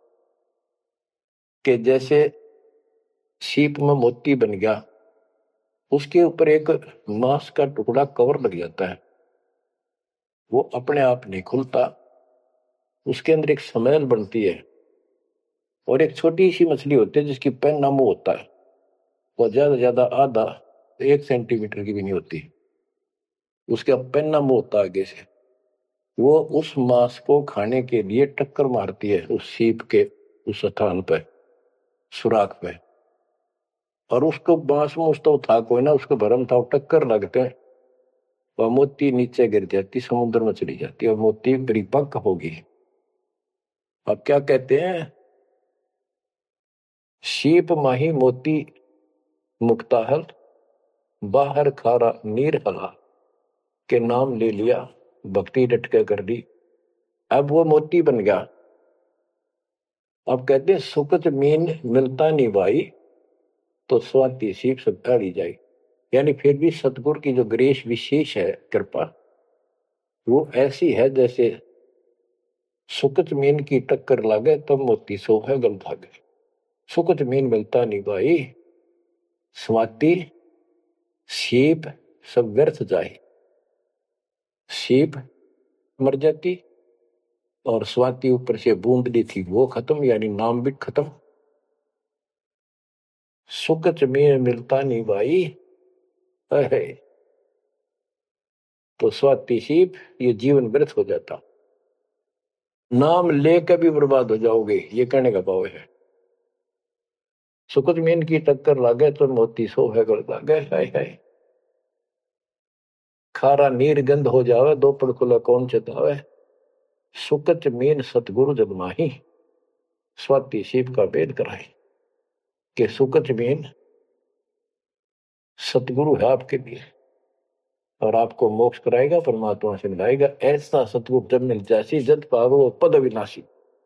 कि जैसे सीप में मोती बन गया, उसके ऊपर एक मांस का टुकड़ा कवर लग जाता है, वो अपने आप नहीं खुलता, उसके अंदर एक स्मेल बनती है। और एक छोटी सी मछली होती है जिसकी पैन मुंह होता है, वो ज्यादा ज्यादा आधा एक सेंटीमीटर की भी नहीं होती, उसका पैन मुंह होता है आगे से, वो उस मांस को खाने के लिए टक्कर मारती है उस सीप के उस स्थान पर, सुराख पे, और उसको बांस में उस तो था कोई ना, उसको भरम था, टक्कर लगते हैं, वह मोती नीचे गिर जाती, समुद्र में चली जाती और मोती परिपक्व होगी। अब क्या कहते हैं? सीप माही मोती मुक्ता हल, बाहर खारा नीर हला, के नाम ले लिया, भक्ति डट के कर ली, अब वो मोती बन गया। अब कहते हैं सुकत मीन मिलता नहीं भाई, तो स्वाति सीप सब ली जाए। यानी फिर भी सतगुरु की जो ग्रेस विशेष है, कृपा, वो ऐसी है जैसे सुकत मीन की टक्कर लागे तब मोती सो है गल भागे। सुकत मीन मिलता नहीं भाई, स्वाति सीप सब व्यर्थ जाए। सीप मर जाती और स्वाति ऊपर से बूंदली थी वो खत्म, यानी नाम भी खत्म। सुकच में मिलता नहीं भाई। अरे तो स्वाति सीप ये जीवन व्यर्थ हो जाता। नाम लेकर भी बर्बाद हो जाओगे, ये कहने का भाव है। सुकच मीन की टक्कर लागे तो मोती सो है गल लागे। हाय हाय खारा नीर गंध हो जावे दो पड़ खुला कौन चेतावे। सुकच मीन सतगुरु जब माही स्वाति सीप का भेद कराए कि सुकच मीन सतगुरु है आपके लिए और आपको मोक्ष कराएगा, परमात्मा से मिलाएगा। ऐसा सतगुरु जब मिल जासी जद पावो पद अविनाशी।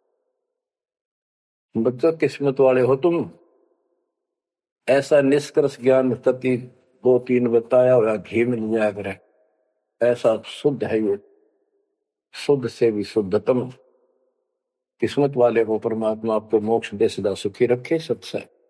बच्चों किस्मत वाले हो तुम। ऐसा निष्कर्ष ज्ञान तति दो तीन बताया हुआ घी मिल जाया करे। ऐसा शुद्ध है ये, शुद्ध से भी शुद्धतम। किस्मत वाले हो, परमात्मा आपको मोक्ष दे सदा सुखी रखे। सत्संग